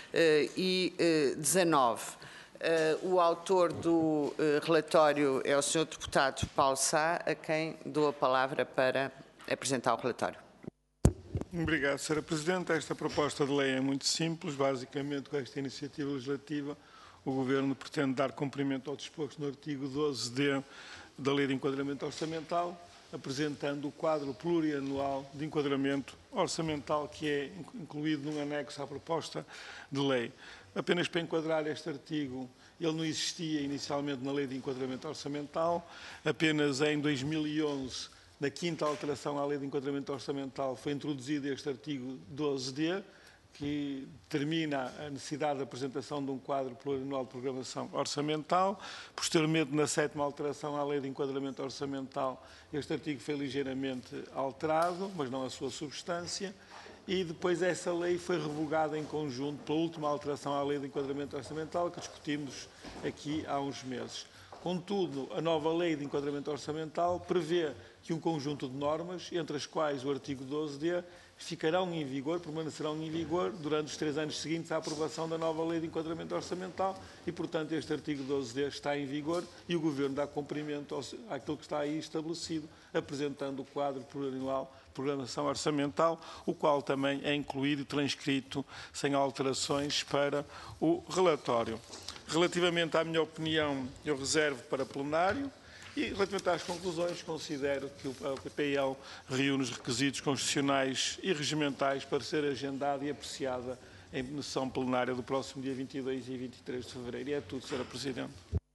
Speaker 1: e dezanove. O autor do relatório é o senhor deputado Paulo Sá, a quem dou a palavra para apresentar o relatório.
Speaker 4: Obrigado, senhora Presidente. Esta proposta de lei é muito simples. Basicamente, com esta iniciativa legislativa, o Governo pretende dar cumprimento ao disposto no artigo doze D da Lei de Enquadramento Orçamental, apresentando o quadro plurianual de enquadramento orçamental que é incluído num anexo à proposta de lei. Apenas para enquadrar este artigo, ele não existia inicialmente na Lei de Enquadramento Orçamental, apenas em dois mil e onze, na quinta alteração à Lei de Enquadramento Orçamental, foi introduzido este artigo doze D, que determina a necessidade de apresentação de um quadro plurianual de programação orçamental. Posteriormente, na sétima alteração à Lei de Enquadramento Orçamental, este artigo foi ligeiramente alterado, mas não a sua substância, e depois essa lei foi revogada em conjunto pela última alteração à Lei de Enquadramento Orçamental, que discutimos aqui há uns meses. Contudo, a nova Lei de Enquadramento Orçamental prevê que um conjunto de normas, entre as quais o artigo doze D, ficarão em vigor, permanecerão em vigor durante os três anos seguintes à aprovação da nova Lei de Enquadramento Orçamental e, portanto, este artigo doze D está em vigor e o Governo dá cumprimento àquilo que está aí estabelecido, apresentando o quadro plurianual de programação orçamental, o qual também é incluído e transcrito sem alterações para o relatório. Relativamente à minha opinião, eu reservo para plenário. E, relativamente às conclusões, considero que o P P L reúne os requisitos constitucionais e regimentais para ser agendada e apreciada em sessão plenária do próximo dia vinte e dois e vinte e três de fevereiro. E é tudo, senhora Presidente.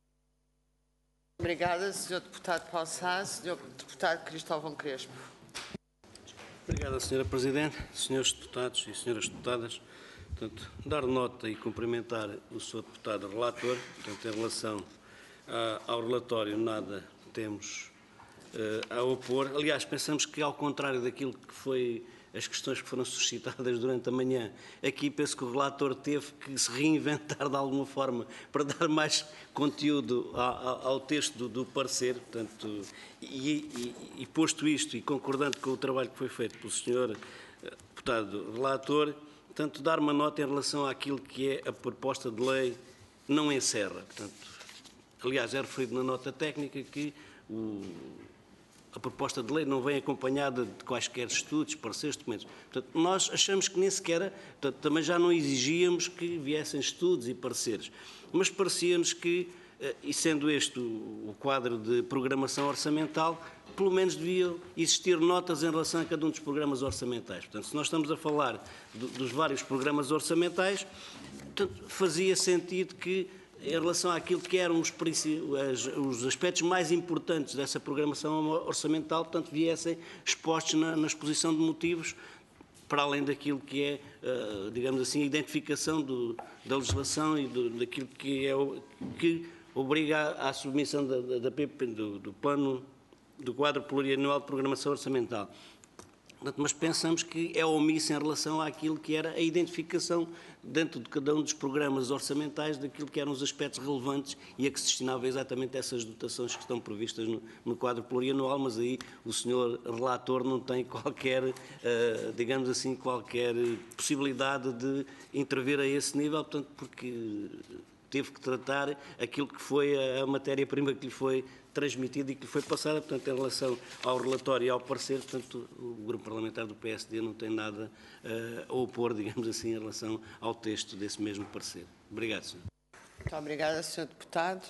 Speaker 1: Obrigada, senhor Deputado Paulo Sá. senhor Deputado Cristóvão Crespo.
Speaker 9: Obrigada, senhora Presidente, senhores deputados e senhoras deputadas. Portanto, dar nota e cumprimentar o senhor deputado relator, portanto, em relação ao relatório nada temos uh, a opor. Aliás, pensamos que, ao contrário daquilo que foi as questões que foram suscitadas durante a manhã, aqui penso que o relator teve que se reinventar de alguma forma para dar mais conteúdo ao, ao texto do, do parecer. Portanto, e, e, e posto isto e concordando com o trabalho que foi feito pelo senhor deputado relator, portanto, dar uma nota em relação àquilo que é a proposta de lei não encerra. Portanto, aliás, é referido na nota técnica que o, a proposta de lei não vem acompanhada de quaisquer estudos, pareceres, documentos. Portanto, nós achamos que nem sequer, portanto, também já não exigíamos que viessem estudos e pareceres, mas parecia-nos que, e sendo este o quadro de programação orçamental, pelo menos deviam existir notas em relação a cada um dos programas orçamentais. Portanto, se nós estamos a falar do, dos vários programas orçamentais, portanto, fazia sentido que, em relação àquilo que eram os, os aspectos mais importantes dessa programação orçamental, portanto, viessem expostos na, na exposição de motivos, para além daquilo que é, uh, digamos assim, a identificação do, da legislação e do, daquilo que, é, que obriga à submissão da, da, da P P, do, do plano, do quadro plurianual de programação orçamental. Mas pensamos que é omisso em relação àquilo que era a identificação dentro de cada um dos programas orçamentais daquilo que eram os aspectos relevantes e a que se destinava exatamente essas dotações que estão previstas no, no quadro plurianual, mas aí o senhor relator não tem qualquer, uh, digamos assim, qualquer possibilidade de intervir a esse nível, portanto, porque teve que tratar aquilo que foi a, a matéria-prima que lhe foi transmitida e que lhe foi passada. Portanto, em relação ao relatório e ao parecer, portanto, o Grupo Parlamentar do P S D não tem nada uh, a opor, digamos assim, em relação ao texto desse mesmo parecer. Obrigado, senhor.
Speaker 1: Muito obrigada, senhor Deputado.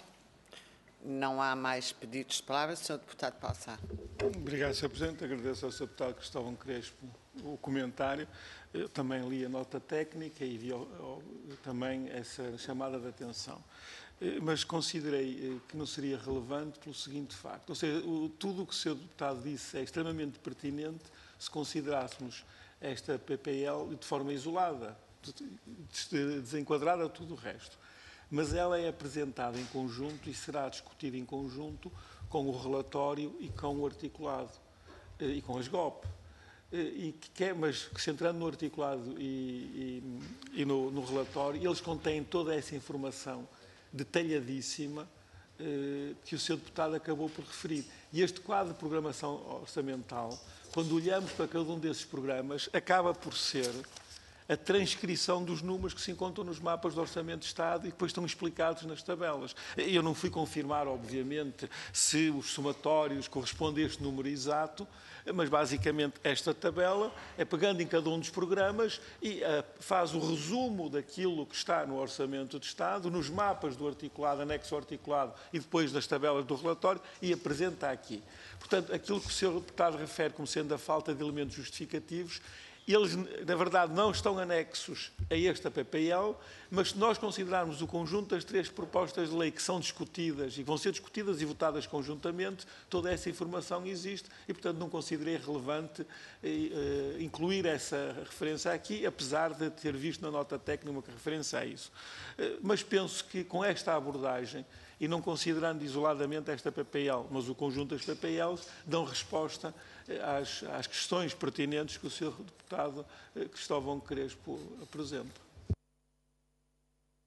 Speaker 1: Não há mais pedidos de palavra. senhor Deputado Paulo Sá.
Speaker 4: Obrigado, senhor Presidente. Agradeço ao senhor Deputado Cristóvão Crespo o comentário. Eu também li a nota técnica e vi também essa chamada de atenção. Mas considerei que não seria relevante pelo seguinte facto. Ou seja, tudo o que o senhor Deputado disse é extremamente pertinente se considerássemos esta P P L de forma isolada, desenquadrada de tudo o resto. Mas ela é apresentada em conjunto e será discutida em conjunto com o relatório e com o articulado e com as G O P. E que quer, mas centrando no articulado e, e, e no, no relatório, eles contêm toda essa informação detalhadíssima eh, que o senhor Deputado acabou por referir. E este quadro de programação orçamental, quando olhamos para cada um desses programas, acaba por ser a transcrição dos números que se encontram nos mapas do Orçamento de Estado e que depois estão explicados nas tabelas. Eu não fui confirmar, obviamente, se os somatórios correspondem a este número exato, mas basicamente esta tabela é pegando em cada um dos programas e uh, faz o resumo daquilo que está no Orçamento de Estado, nos mapas do articulado, anexo articulado e depois das tabelas do relatório e apresenta aqui. Portanto, aquilo que o senhor Deputado refere como sendo a falta de elementos justificativos, eles, na verdade, não estão anexos a esta P P L, mas se nós considerarmos o conjunto das três propostas de lei que são discutidas e vão ser discutidas e votadas conjuntamente, toda essa informação existe e, portanto, não considerei relevante eh, incluir essa referência aqui, apesar de ter visto na nota técnica uma referência a isso. Eh, mas penso que com esta abordagem, e não considerando isoladamente esta P P L, mas o conjunto das P P Ls, dão resposta às, às questões pertinentes que o senhor Deputado Cristóvão Crespo apresenta.
Speaker 1: Muito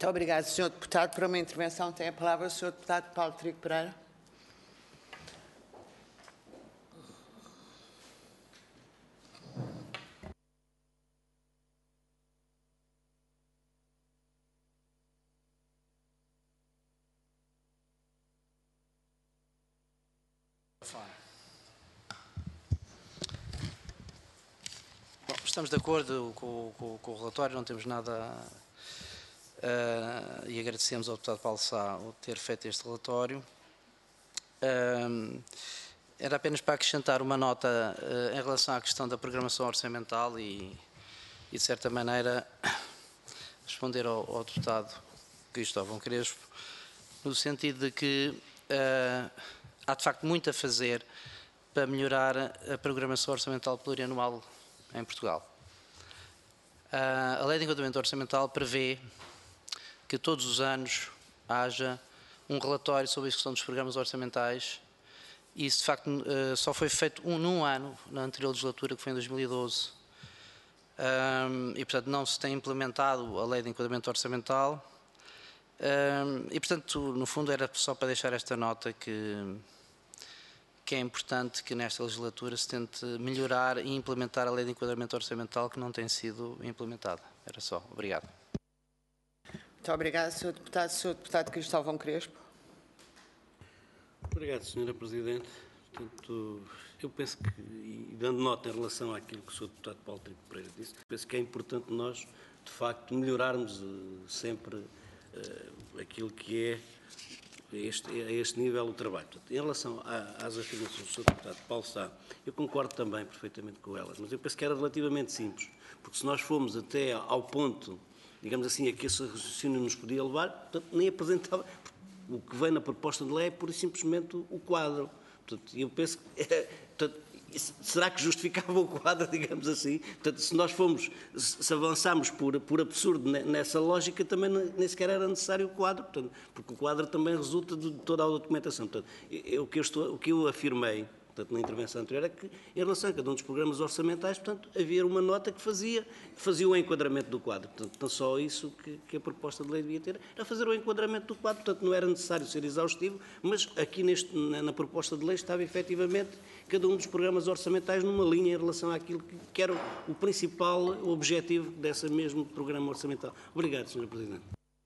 Speaker 1: Muito obrigado, senhor Deputado. Para uma intervenção tem a palavra o senhor Deputado Paulo Trigo Pereira.
Speaker 10: Bom, estamos de acordo com, com, com o relatório, não temos nada a, uh, e agradecemos ao deputado Paulo Sá o ter feito este relatório. Uh, era apenas para acrescentar uma nota uh, em relação à questão da programação orçamental e, e de certa maneira, responder ao, ao deputado Cristóvão Crespo, no sentido de que uh, há de facto muito a fazer para melhorar a programação orçamental plurianual em Portugal. A Lei de Enquadramento Orçamental prevê que todos os anos haja um relatório sobre a execução dos programas orçamentais e isso de facto só foi feito um, num ano, na anterior legislatura, que foi em dois mil e doze. E portanto não se tem implementado a Lei de Enquadramento Orçamental e portanto no fundo era só para deixar esta nota que que é importante que nesta legislatura se tente melhorar e implementar a Lei de Enquadramento Orçamental que não tem sido implementada. Era só. Obrigado.
Speaker 1: Muito obrigado, senhor Deputado. senhor Deputado Cristóvão Crespo.
Speaker 9: Obrigado, senhora Presidente. Portanto, eu penso que, e dando nota em relação àquilo que o senhor Deputado Paulo Trigo Pereira disse, penso que é importante nós, de facto, melhorarmos uh, sempre uh, aquilo que é Este, a este nível o trabalho. Portanto, em relação a, às afirmações do senhor Deputado Paulo Sá, eu concordo também perfeitamente com elas, mas eu penso que era relativamente simples, porque se nós formos até ao ponto, digamos assim, a que esse raciocínio nos podia levar, portanto, nem apresentava, o que vem na proposta de lei é pura e simplesmente o quadro. Portanto, eu penso que, é, portanto, será que justificava o quadro, digamos assim? Portanto, se nós fomos, se avançarmos por, por absurdo nessa lógica, também nem sequer era necessário o quadro, portanto, porque o quadro também resulta de toda a documentação. Portanto, eu, o, que eu estou, o que eu afirmei, portanto, na intervenção anterior, é que, em relação a cada um dos programas orçamentais, portanto, havia uma nota que fazia, fazia o enquadramento do quadro. Portanto, não só isso que, que a proposta de lei devia ter, era fazer o enquadramento do quadro, portanto, não era necessário ser exaustivo, mas aqui neste, na, na proposta de lei estava efetivamente cada um dos programas orçamentais numa linha em relação àquilo que, que era o, o principal objetivo desse mesmo programa orçamental. Obrigado, senhora Presidente.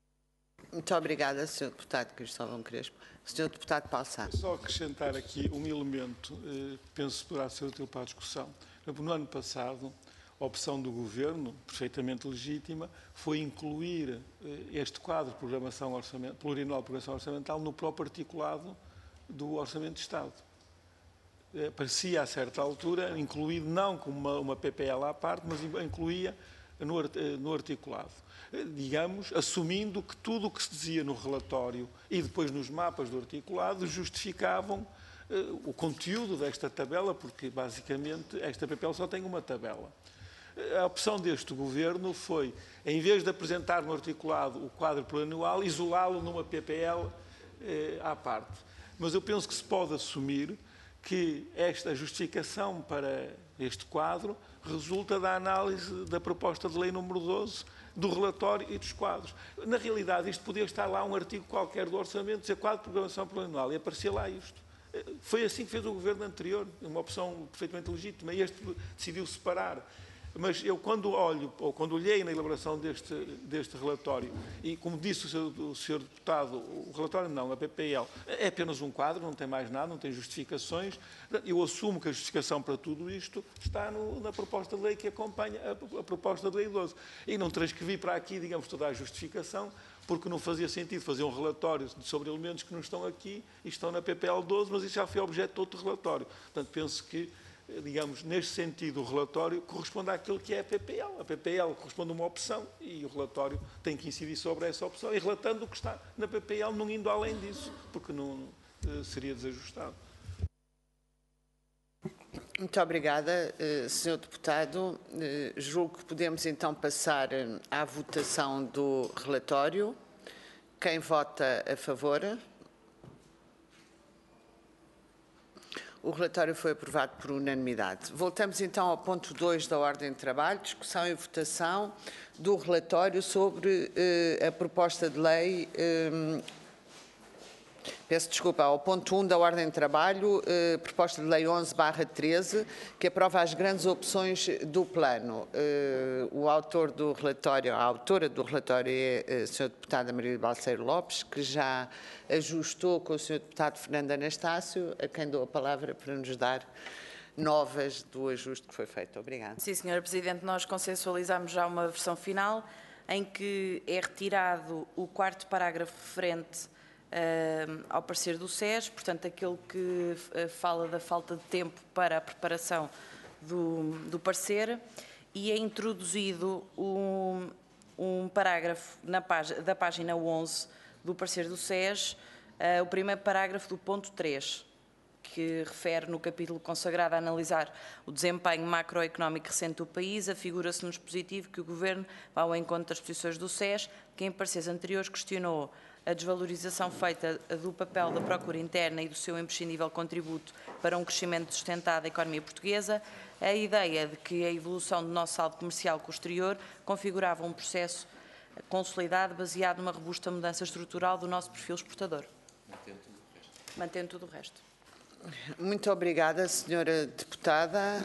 Speaker 1: Muito obrigada, senhor Deputado Cristóvão Crespo. senhor Deputado Paulo Sá.
Speaker 4: Só acrescentar aqui um elemento que penso que poderá ser útil para a discussão. No ano passado, a opção do Governo, perfeitamente legítima, foi incluir este quadro de programação orçamental, plurianual de programação orçamental no próprio articulado do Orçamento de Estado. Parecia, a certa altura, incluído não como uma, uma P P L à parte, mas incluía no, no articulado. Digamos, assumindo que tudo o que se dizia no relatório e depois nos mapas do articulado justificavam uh, o conteúdo desta tabela, porque, basicamente, esta P P L só tem uma tabela. A opção deste Governo foi, em vez de apresentar no articulado o quadro plurianual, isolá-lo numa P P L uh, à parte. Mas eu penso que se pode assumir que esta justificação para este quadro resulta da análise da proposta de lei número doze, do relatório e dos quadros. Na realidade, isto podia estar lá um artigo qualquer do orçamento, dizer quadro de programação plurianual, e aparecia lá isto. Foi assim que fez o Governo anterior, uma opção perfeitamente legítima, e este decidiu separar. Mas eu, quando olho, ou quando olhei na elaboração deste, deste relatório, e como disse o senhor, o senhor Deputado, o relatório não, a P P L, é apenas um quadro, não tem mais nada, não tem justificações. Eu assumo que a justificação para tudo isto está no, na proposta de lei que acompanha a, a proposta de lei doze. E não transcrevi para aqui, digamos, toda a justificação, porque não fazia sentido fazer um relatório sobre elementos que não estão aqui e estão na P P L doze, mas isso já foi objeto de outro relatório. Portanto, penso que, digamos, neste sentido, o relatório corresponde àquilo que é a P P L. A P P L corresponde a uma opção e o relatório tem que incidir sobre essa opção e relatando o que está na P P L, não indo além disso, porque não seria desajustado.
Speaker 1: Muito obrigada, senhor Deputado. Julgo que podemos então passar à votação do relatório. Quem vota a favor? O relatório foi aprovado por unanimidade. Voltamos então ao ponto dois da ordem de trabalho, discussão e votação do relatório sobre uh, a proposta de lei, um, peço desculpa, ao ponto um da ordem de trabalho, uh, proposta de lei onze barra treze, que aprova as grandes opções do plano. Uh, o autor do relatório, a autora do relatório é a senhora deputada Maria Balseiro Lopes, que já ajustou com o senhor deputado Fernando Anastácio, a quem dou a palavra para nos dar novas do ajuste que foi feito. Obrigada.
Speaker 2: Sim, senhora Presidente, nós consensualizamos já uma versão final em que é retirado o quarto parágrafo referente uh, ao parecer do S E S, portanto, aquele que uh, fala da falta de tempo para a preparação do, do parecer, e é introduzido um, um parágrafo na página, da página onze do parecer do S E S, uh, o primeiro parágrafo do ponto três, que refere no capítulo consagrado a analisar o desempenho macroeconómico recente do país, afigura-se no dispositivo que o Governo vai ao encontro das posições do S E S, que em pareceres anteriores questionou a desvalorização feita do papel da procura interna e do seu imprescindível contributo para um crescimento sustentado da economia portuguesa, a ideia de que a evolução do nosso saldo comercial com o exterior configurava um processo consolidado baseado numa robusta mudança estrutural do nosso perfil exportador. Mantendo tudo o resto.
Speaker 1: Muito obrigada, senhora deputada.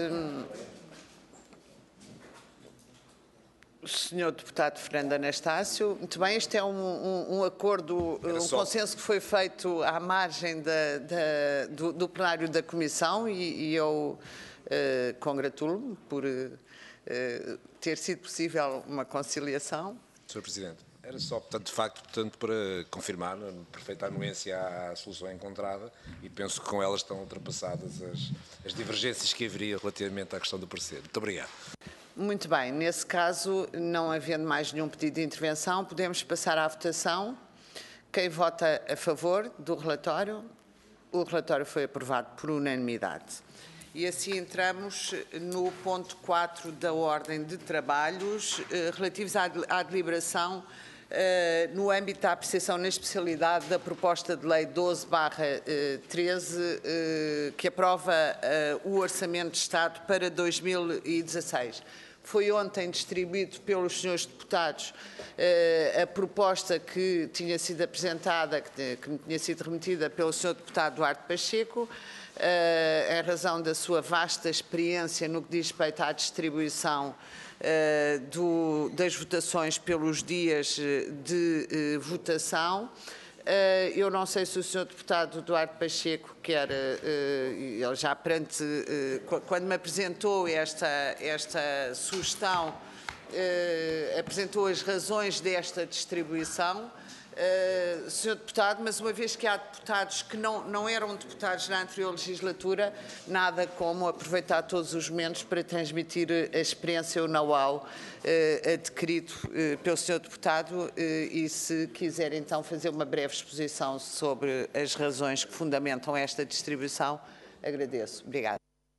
Speaker 1: O senhor deputado Fernando Anastácio. Muito bem, este é um, um, um acordo, um só... consenso que foi feito à margem da, da, do, do plenário da Comissão e, e eu uh, congratulo-me por uh, ter sido possível uma conciliação.
Speaker 3: senhor Presidente, era só, portanto, de facto, portanto, para confirmar a perfeita anuência à solução encontrada e penso que com elas estão ultrapassadas as, as divergências que haveria relativamente à questão do parecer. Muito obrigado.
Speaker 1: Muito bem, nesse caso, não havendo mais nenhum pedido de intervenção, podemos passar à votação. Quem vota a favor do relatório? O relatório foi aprovado por unanimidade. E assim entramos no ponto quatro da ordem de trabalhos, eh, relativos à, à deliberação eh, no âmbito da apreciação na especialidade da proposta de lei doze barra treze, eh, que aprova eh, o Orçamento de Estado para dois mil e dezasseis. Foi ontem distribuído pelos senhores deputados eh, a proposta que tinha sido apresentada, que, que tinha sido remetida pelo senhor deputado Duarte Pacheco, Uh, em razão da sua vasta experiência no que diz respeito à distribuição uh, do, das votações pelos dias de uh, votação. Uh, eu não sei se o senhor deputado Duarte Pacheco quer, uh, ele já perante, uh, quando me apresentou esta, esta sugestão, uh, apresentou as razões desta distribuição. Uh, senhor Deputado, mas uma vez que há deputados que não, não eram deputados na anterior legislatura, nada como aproveitar todos os momentos para transmitir a experiência, o know-how uh, adquirido uh, pelo senhor Deputado uh, e se quiser então fazer uma breve exposição sobre as razões que fundamentam esta distribuição, agradeço. Obrigada.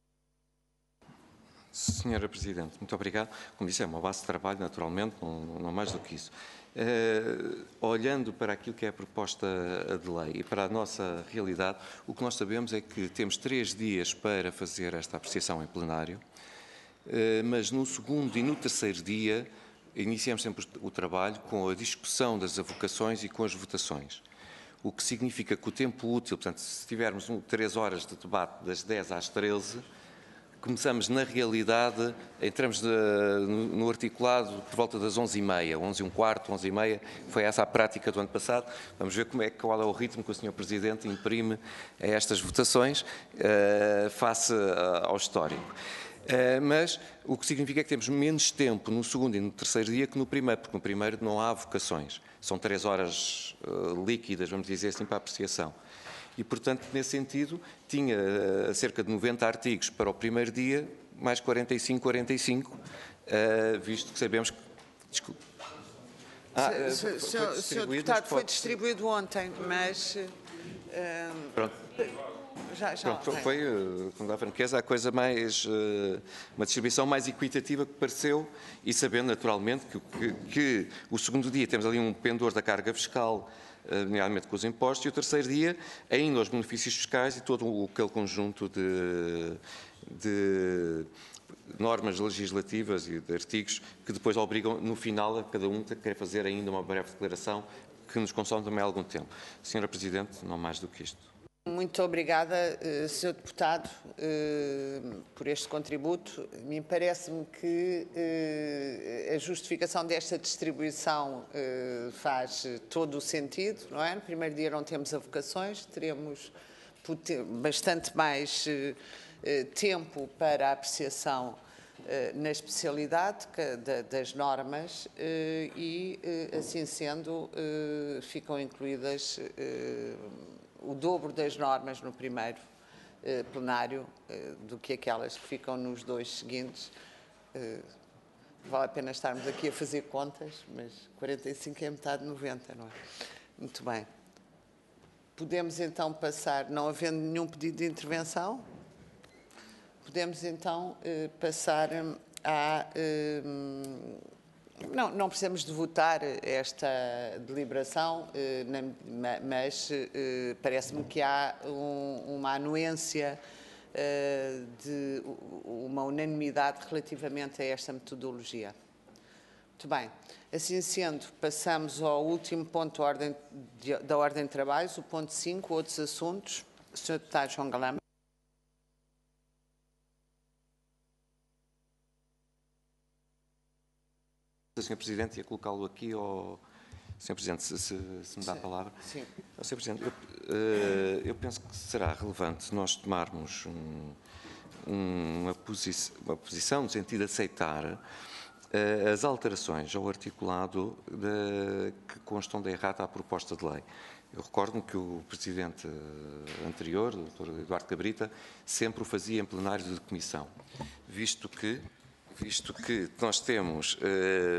Speaker 5: Senhora Presidente, muito obrigado. Como disse, é uma base de trabalho, naturalmente, não, não mais do que isso. Uh, olhando para aquilo que é a proposta de lei e para a nossa realidade, o que nós sabemos é que temos três dias para fazer esta apreciação em plenário, uh, mas no segundo e no terceiro dia iniciamos sempre o trabalho com a discussão das avocações e com as votações. O que significa que o tempo útil, portanto, se tivermos um, três horas de debate das dez às treze, começamos, na realidade, entramos de, no, no articulado por volta das onze e meia, onze e um quarto, onze e meia, foi essa a prática do ano passado. Vamos ver como é, qual é o ritmo que o senhor Presidente imprime a estas votações uh, face uh, ao histórico. Uh, mas o que significa é que temos menos tempo no segundo e no terceiro dia que no primeiro, porque no primeiro não há vocações. São três horas uh, líquidas, vamos dizer assim, para a apreciação. E, portanto, nesse sentido, tinha uh, cerca de noventa artigos para o primeiro dia, mais quarenta e cinco, quarenta e cinco, uh, visto que sabemos que... Desculpe.
Speaker 1: Ah, senhor, senhor, senhor Deputado, foi distribuído ontem, mas... Uh,
Speaker 5: Pronto.
Speaker 1: já, já
Speaker 5: Pronto, foi, com a franqueza, a coisa mais, uma distribuição mais equitativa que pareceu, e sabendo naturalmente que, que, que o segundo dia temos ali um pendor da carga fiscal, nomeadamente com os impostos, e o terceiro dia ainda os benefícios fiscais e todo aquele conjunto de, de normas legislativas e de artigos que depois obrigam, no final, a cada um a querer fazer ainda uma breve declaração que nos consome também algum tempo. Senhora Presidente, não mais do que isto.
Speaker 1: Muito obrigada, senhor Deputado, por este contributo. Me parece-me que a justificação desta distribuição faz todo o sentido, não é? No primeiro dia não temos avocações, teremos bastante mais tempo para a apreciação na especialidade das normas e, assim sendo, ficam incluídas o dobro das normas no primeiro eh, plenário eh, do que aquelas que ficam nos dois seguintes. Eh, vale a pena estarmos aqui a fazer contas, mas quarenta e cinco é metade de noventa, não é? Muito bem. Podemos então passar, não havendo nenhum pedido de intervenção, podemos então eh, passar à... Eh, Não, não precisamos de votar esta deliberação, mas parece-me que há um, uma anuência de uma unanimidade relativamente a esta metodologia. Muito bem. Assim sendo, passamos ao último ponto da ordem de, da ordem de trabalhos, o ponto cinco, outros assuntos. senhor Deputado João Galamba.
Speaker 5: senhor Presidente, ia colocá-lo aqui ao... senhor Presidente, se, se, se me dá a palavra.
Speaker 1: Sim.
Speaker 5: senhor Presidente, eu, eu penso que será relevante nós tomarmos um, uma, posi uma posição no sentido de aceitar uh, as alterações ao articulado de, que constam da errata à proposta de lei. Eu recordo-me que o Presidente anterior, o doutor Eduardo Cabrita, sempre o fazia em plenário de comissão, visto que visto que nós temos, eh,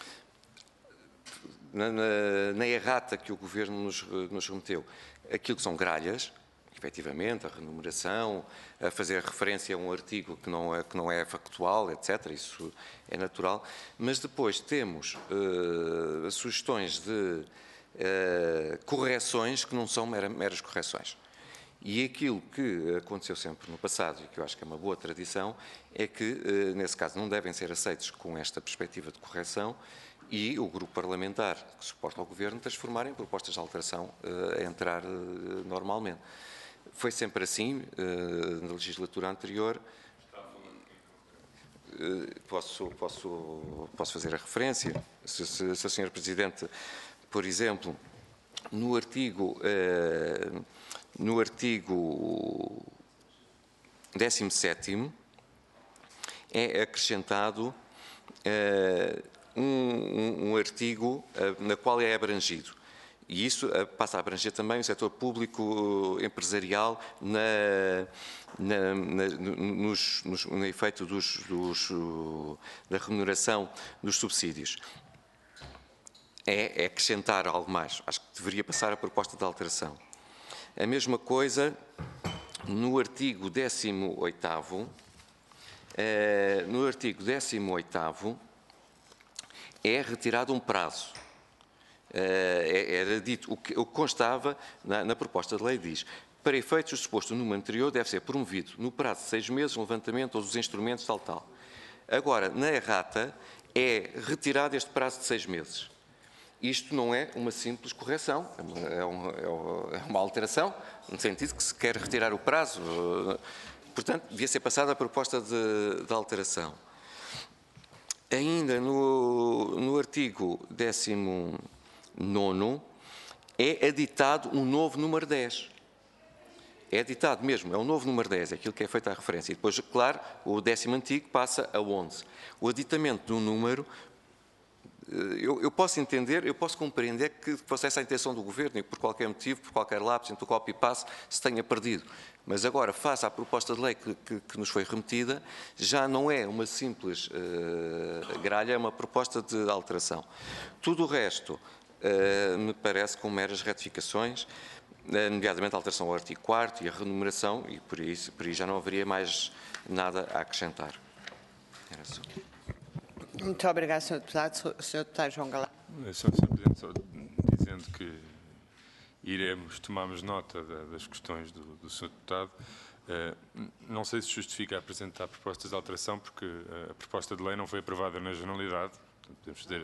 Speaker 5: na, na, na errata que o Governo nos, nos remeteu, aquilo que são gralhas, efetivamente, a remuneração, a fazer referência a um artigo que não é, que não é factual, etcétera, isso é natural, mas depois temos eh, sugestões de eh, correções que não são meras, meras correções. E aquilo que aconteceu sempre no passado, e que eu acho que é uma boa tradição, é que, nesse caso, não devem ser aceitos com esta perspectiva de correção e o grupo parlamentar que suporta o Governo transformar em propostas de alteração a entrar normalmente. Foi sempre assim, na legislatura anterior. Posso, posso, posso fazer a referência? Se, se, se o senhor Presidente, por exemplo, no artigo... No artigo décimo sétimo é acrescentado uh, um, um, um artigo uh, na qual é abrangido. E isso uh, passa a abranger também o setor público empresarial na, na, na, nos, nos, no efeito dos, dos, uh, da remuneração dos subsídios. É, é acrescentar algo mais. Acho que deveria passar a proposta de alteração. A mesma coisa no artigo décimo oitavo, eh, no artigo décimo oitavo é retirado um prazo. Eh, era dito, o que, o que constava na, na proposta de lei diz, para efeitos do suposto número anterior deve ser promovido no prazo de seis meses o levantamento dos instrumentos tal tal. Agora, na errata é retirado este prazo de seis meses. Isto não é uma simples correção, é uma, é uma alteração, no sentido que se quer retirar o prazo. Portanto, devia ser passada a proposta de, de alteração. Ainda no, no artigo décimo nono é aditado um novo número dez. É aditado mesmo, é um novo número dez, é aquilo que é feita a referência. E depois, claro, o décimo antigo passa a onze. O aditamento do número... Eu, eu posso entender, eu posso compreender que fosse essa a intenção do Governo e por qualquer motivo, por qualquer lapso, entre o copy e passe, se tenha perdido. Mas agora, face à proposta de lei que, que, que nos foi remetida, já não é uma simples uh, gralha, é uma proposta de alteração. Tudo o resto uh, me parece com meras retificações, nomeadamente a alteração ao artigo quarto e a remuneração, e por isso por aí já não haveria mais nada a acrescentar. Era só.
Speaker 1: Muito obrigado, senhor Deputado. senhor Deputado João Galamba.
Speaker 11: senhor Presidente, só dizendo que iremos, tomamos nota das questões do, do senhor Deputado. Não sei se justifica apresentar propostas de alteração, porque a proposta de lei não foi aprovada na generalidade. Podemos dizer,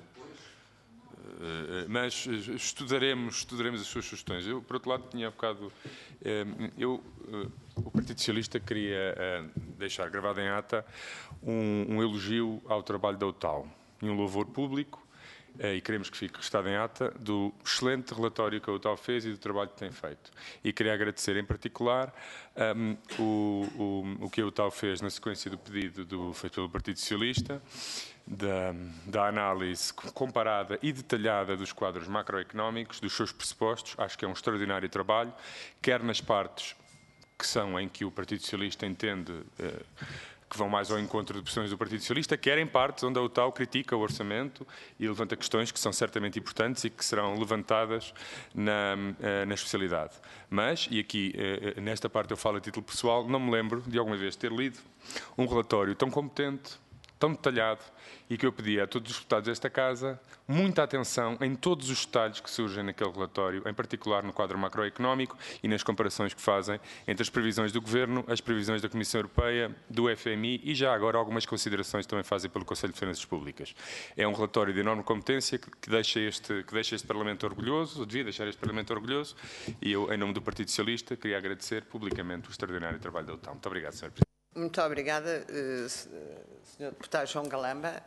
Speaker 11: mas estudaremos, estudaremos as suas sugestões. Eu, por outro lado, tinha há bocado... Eu, o Partido Socialista queria deixar gravado em ata um, um elogio ao trabalho da O T A L e um louvor público, e queremos que fique registado em ata, do excelente relatório que a O T A L fez e do trabalho que tem feito. E queria agradecer em particular um, o, o, o que a O T A L fez na sequência do pedido do, feito pelo Partido Socialista, da, da análise comparada e detalhada dos quadros macroeconómicos, dos seus pressupostos. Acho que é um extraordinário trabalho, quer nas partes que são em que o Partido Socialista entende eh, que vão mais ao encontro de posições do Partido Socialista, quer em partes onde a O T A L critica o orçamento e levanta questões que são certamente importantes e que serão levantadas na, na especialidade. Mas, e aqui nesta parte eu falo a título pessoal, não me lembro de alguma vez ter lido um relatório tão competente, tão detalhado, e que eu pedi a todos os deputados desta Casa muita atenção em todos os detalhes que surgem naquele relatório, em particular no quadro macroeconómico e nas comparações que fazem entre as previsões do Governo, as previsões da Comissão Europeia, do F M I e já agora algumas considerações também fazem pelo Conselho de Finanças Públicas. É um relatório de enorme competência que, que, deixa, este, que deixa este Parlamento orgulhoso, ou devia deixar este Parlamento orgulhoso, e eu, em nome do Partido Socialista, queria agradecer publicamente o extraordinário trabalho da O T A L. Muito obrigado, senhor Presidente.
Speaker 1: Muito obrigada, senhor Deputado João Galamba.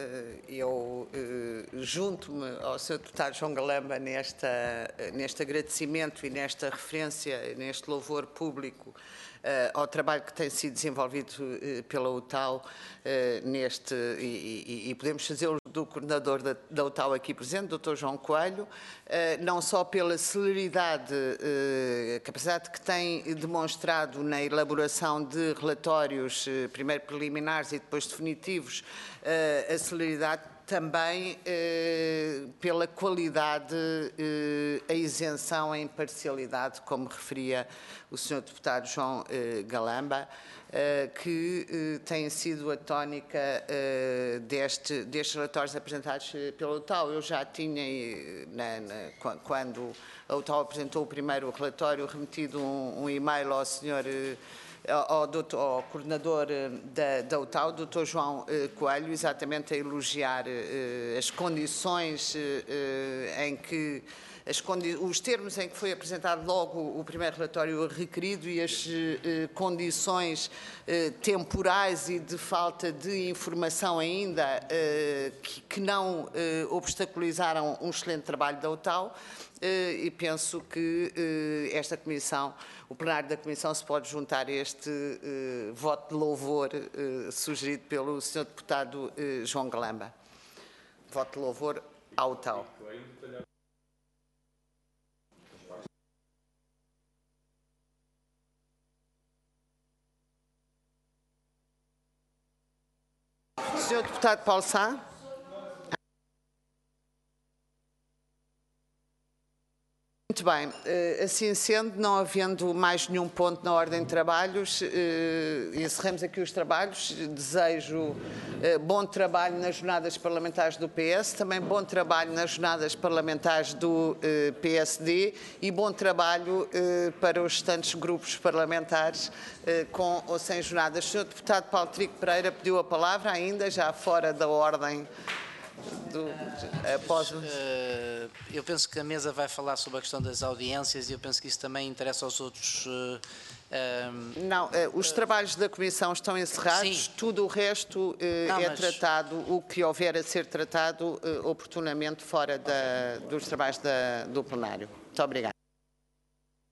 Speaker 1: Eu junto-me ao senhor Deputado João Galamba nesta, neste agradecimento e nesta referência, neste louvor público ao trabalho que tem sido desenvolvido pela O T A L neste, e, e podemos fazê-lo do coordenador da, da O T A L aqui presente, doutor João Coelho, não só pela celeridade, capacidade que tem demonstrado na elaboração de relatórios, primeiro preliminares e depois definitivos, a celeridade também eh, pela qualidade, eh, a isenção, a imparcialidade, como referia o senhor Deputado João eh, Galamba, eh, que eh, tem sido a tónica eh, deste, destes relatórios apresentados pela O T A L. Eu já tinha, na, na, quando a O T A L apresentou o primeiro relatório, remetido um, um e-mail ao senhor eh, Ao, doutor, ao coordenador da, da O T A L, doutor João eh, Coelho, exatamente a elogiar eh, as condições eh, em que, as condi os termos em que foi apresentado logo o primeiro relatório requerido e as eh, condições eh, temporais e de falta de informação ainda eh, que, que não eh, obstaculizaram um excelente trabalho da O T A L. E penso que esta Comissão, o plenário da Comissão, se pode juntar a este uh, voto de louvor uh, sugerido pelo senhor Deputado uh, João Galamba. Voto de louvor ao O T A L. senhor Deputado Paulo Sá. Muito bem, assim sendo, não havendo mais nenhum ponto na ordem de trabalhos, encerramos aqui os trabalhos. Desejo bom trabalho nas jornadas parlamentares do P S, também bom trabalho nas jornadas parlamentares do P S D e bom trabalho para os restantes grupos parlamentares com ou sem jornadas. O senhor Deputado Paulo Trigo Pereira pediu a palavra ainda, já fora da ordem. Do, após...
Speaker 10: Eu penso que a mesa vai falar sobre a questão das audiências e eu penso que isso também interessa aos outros.
Speaker 1: Não, os trabalhos da Comissão estão encerrados, sim. Tudo o resto Não, é mas... tratado, o que houver a ser tratado oportunamente fora da, dos trabalhos da, do plenário. Muito obrigada.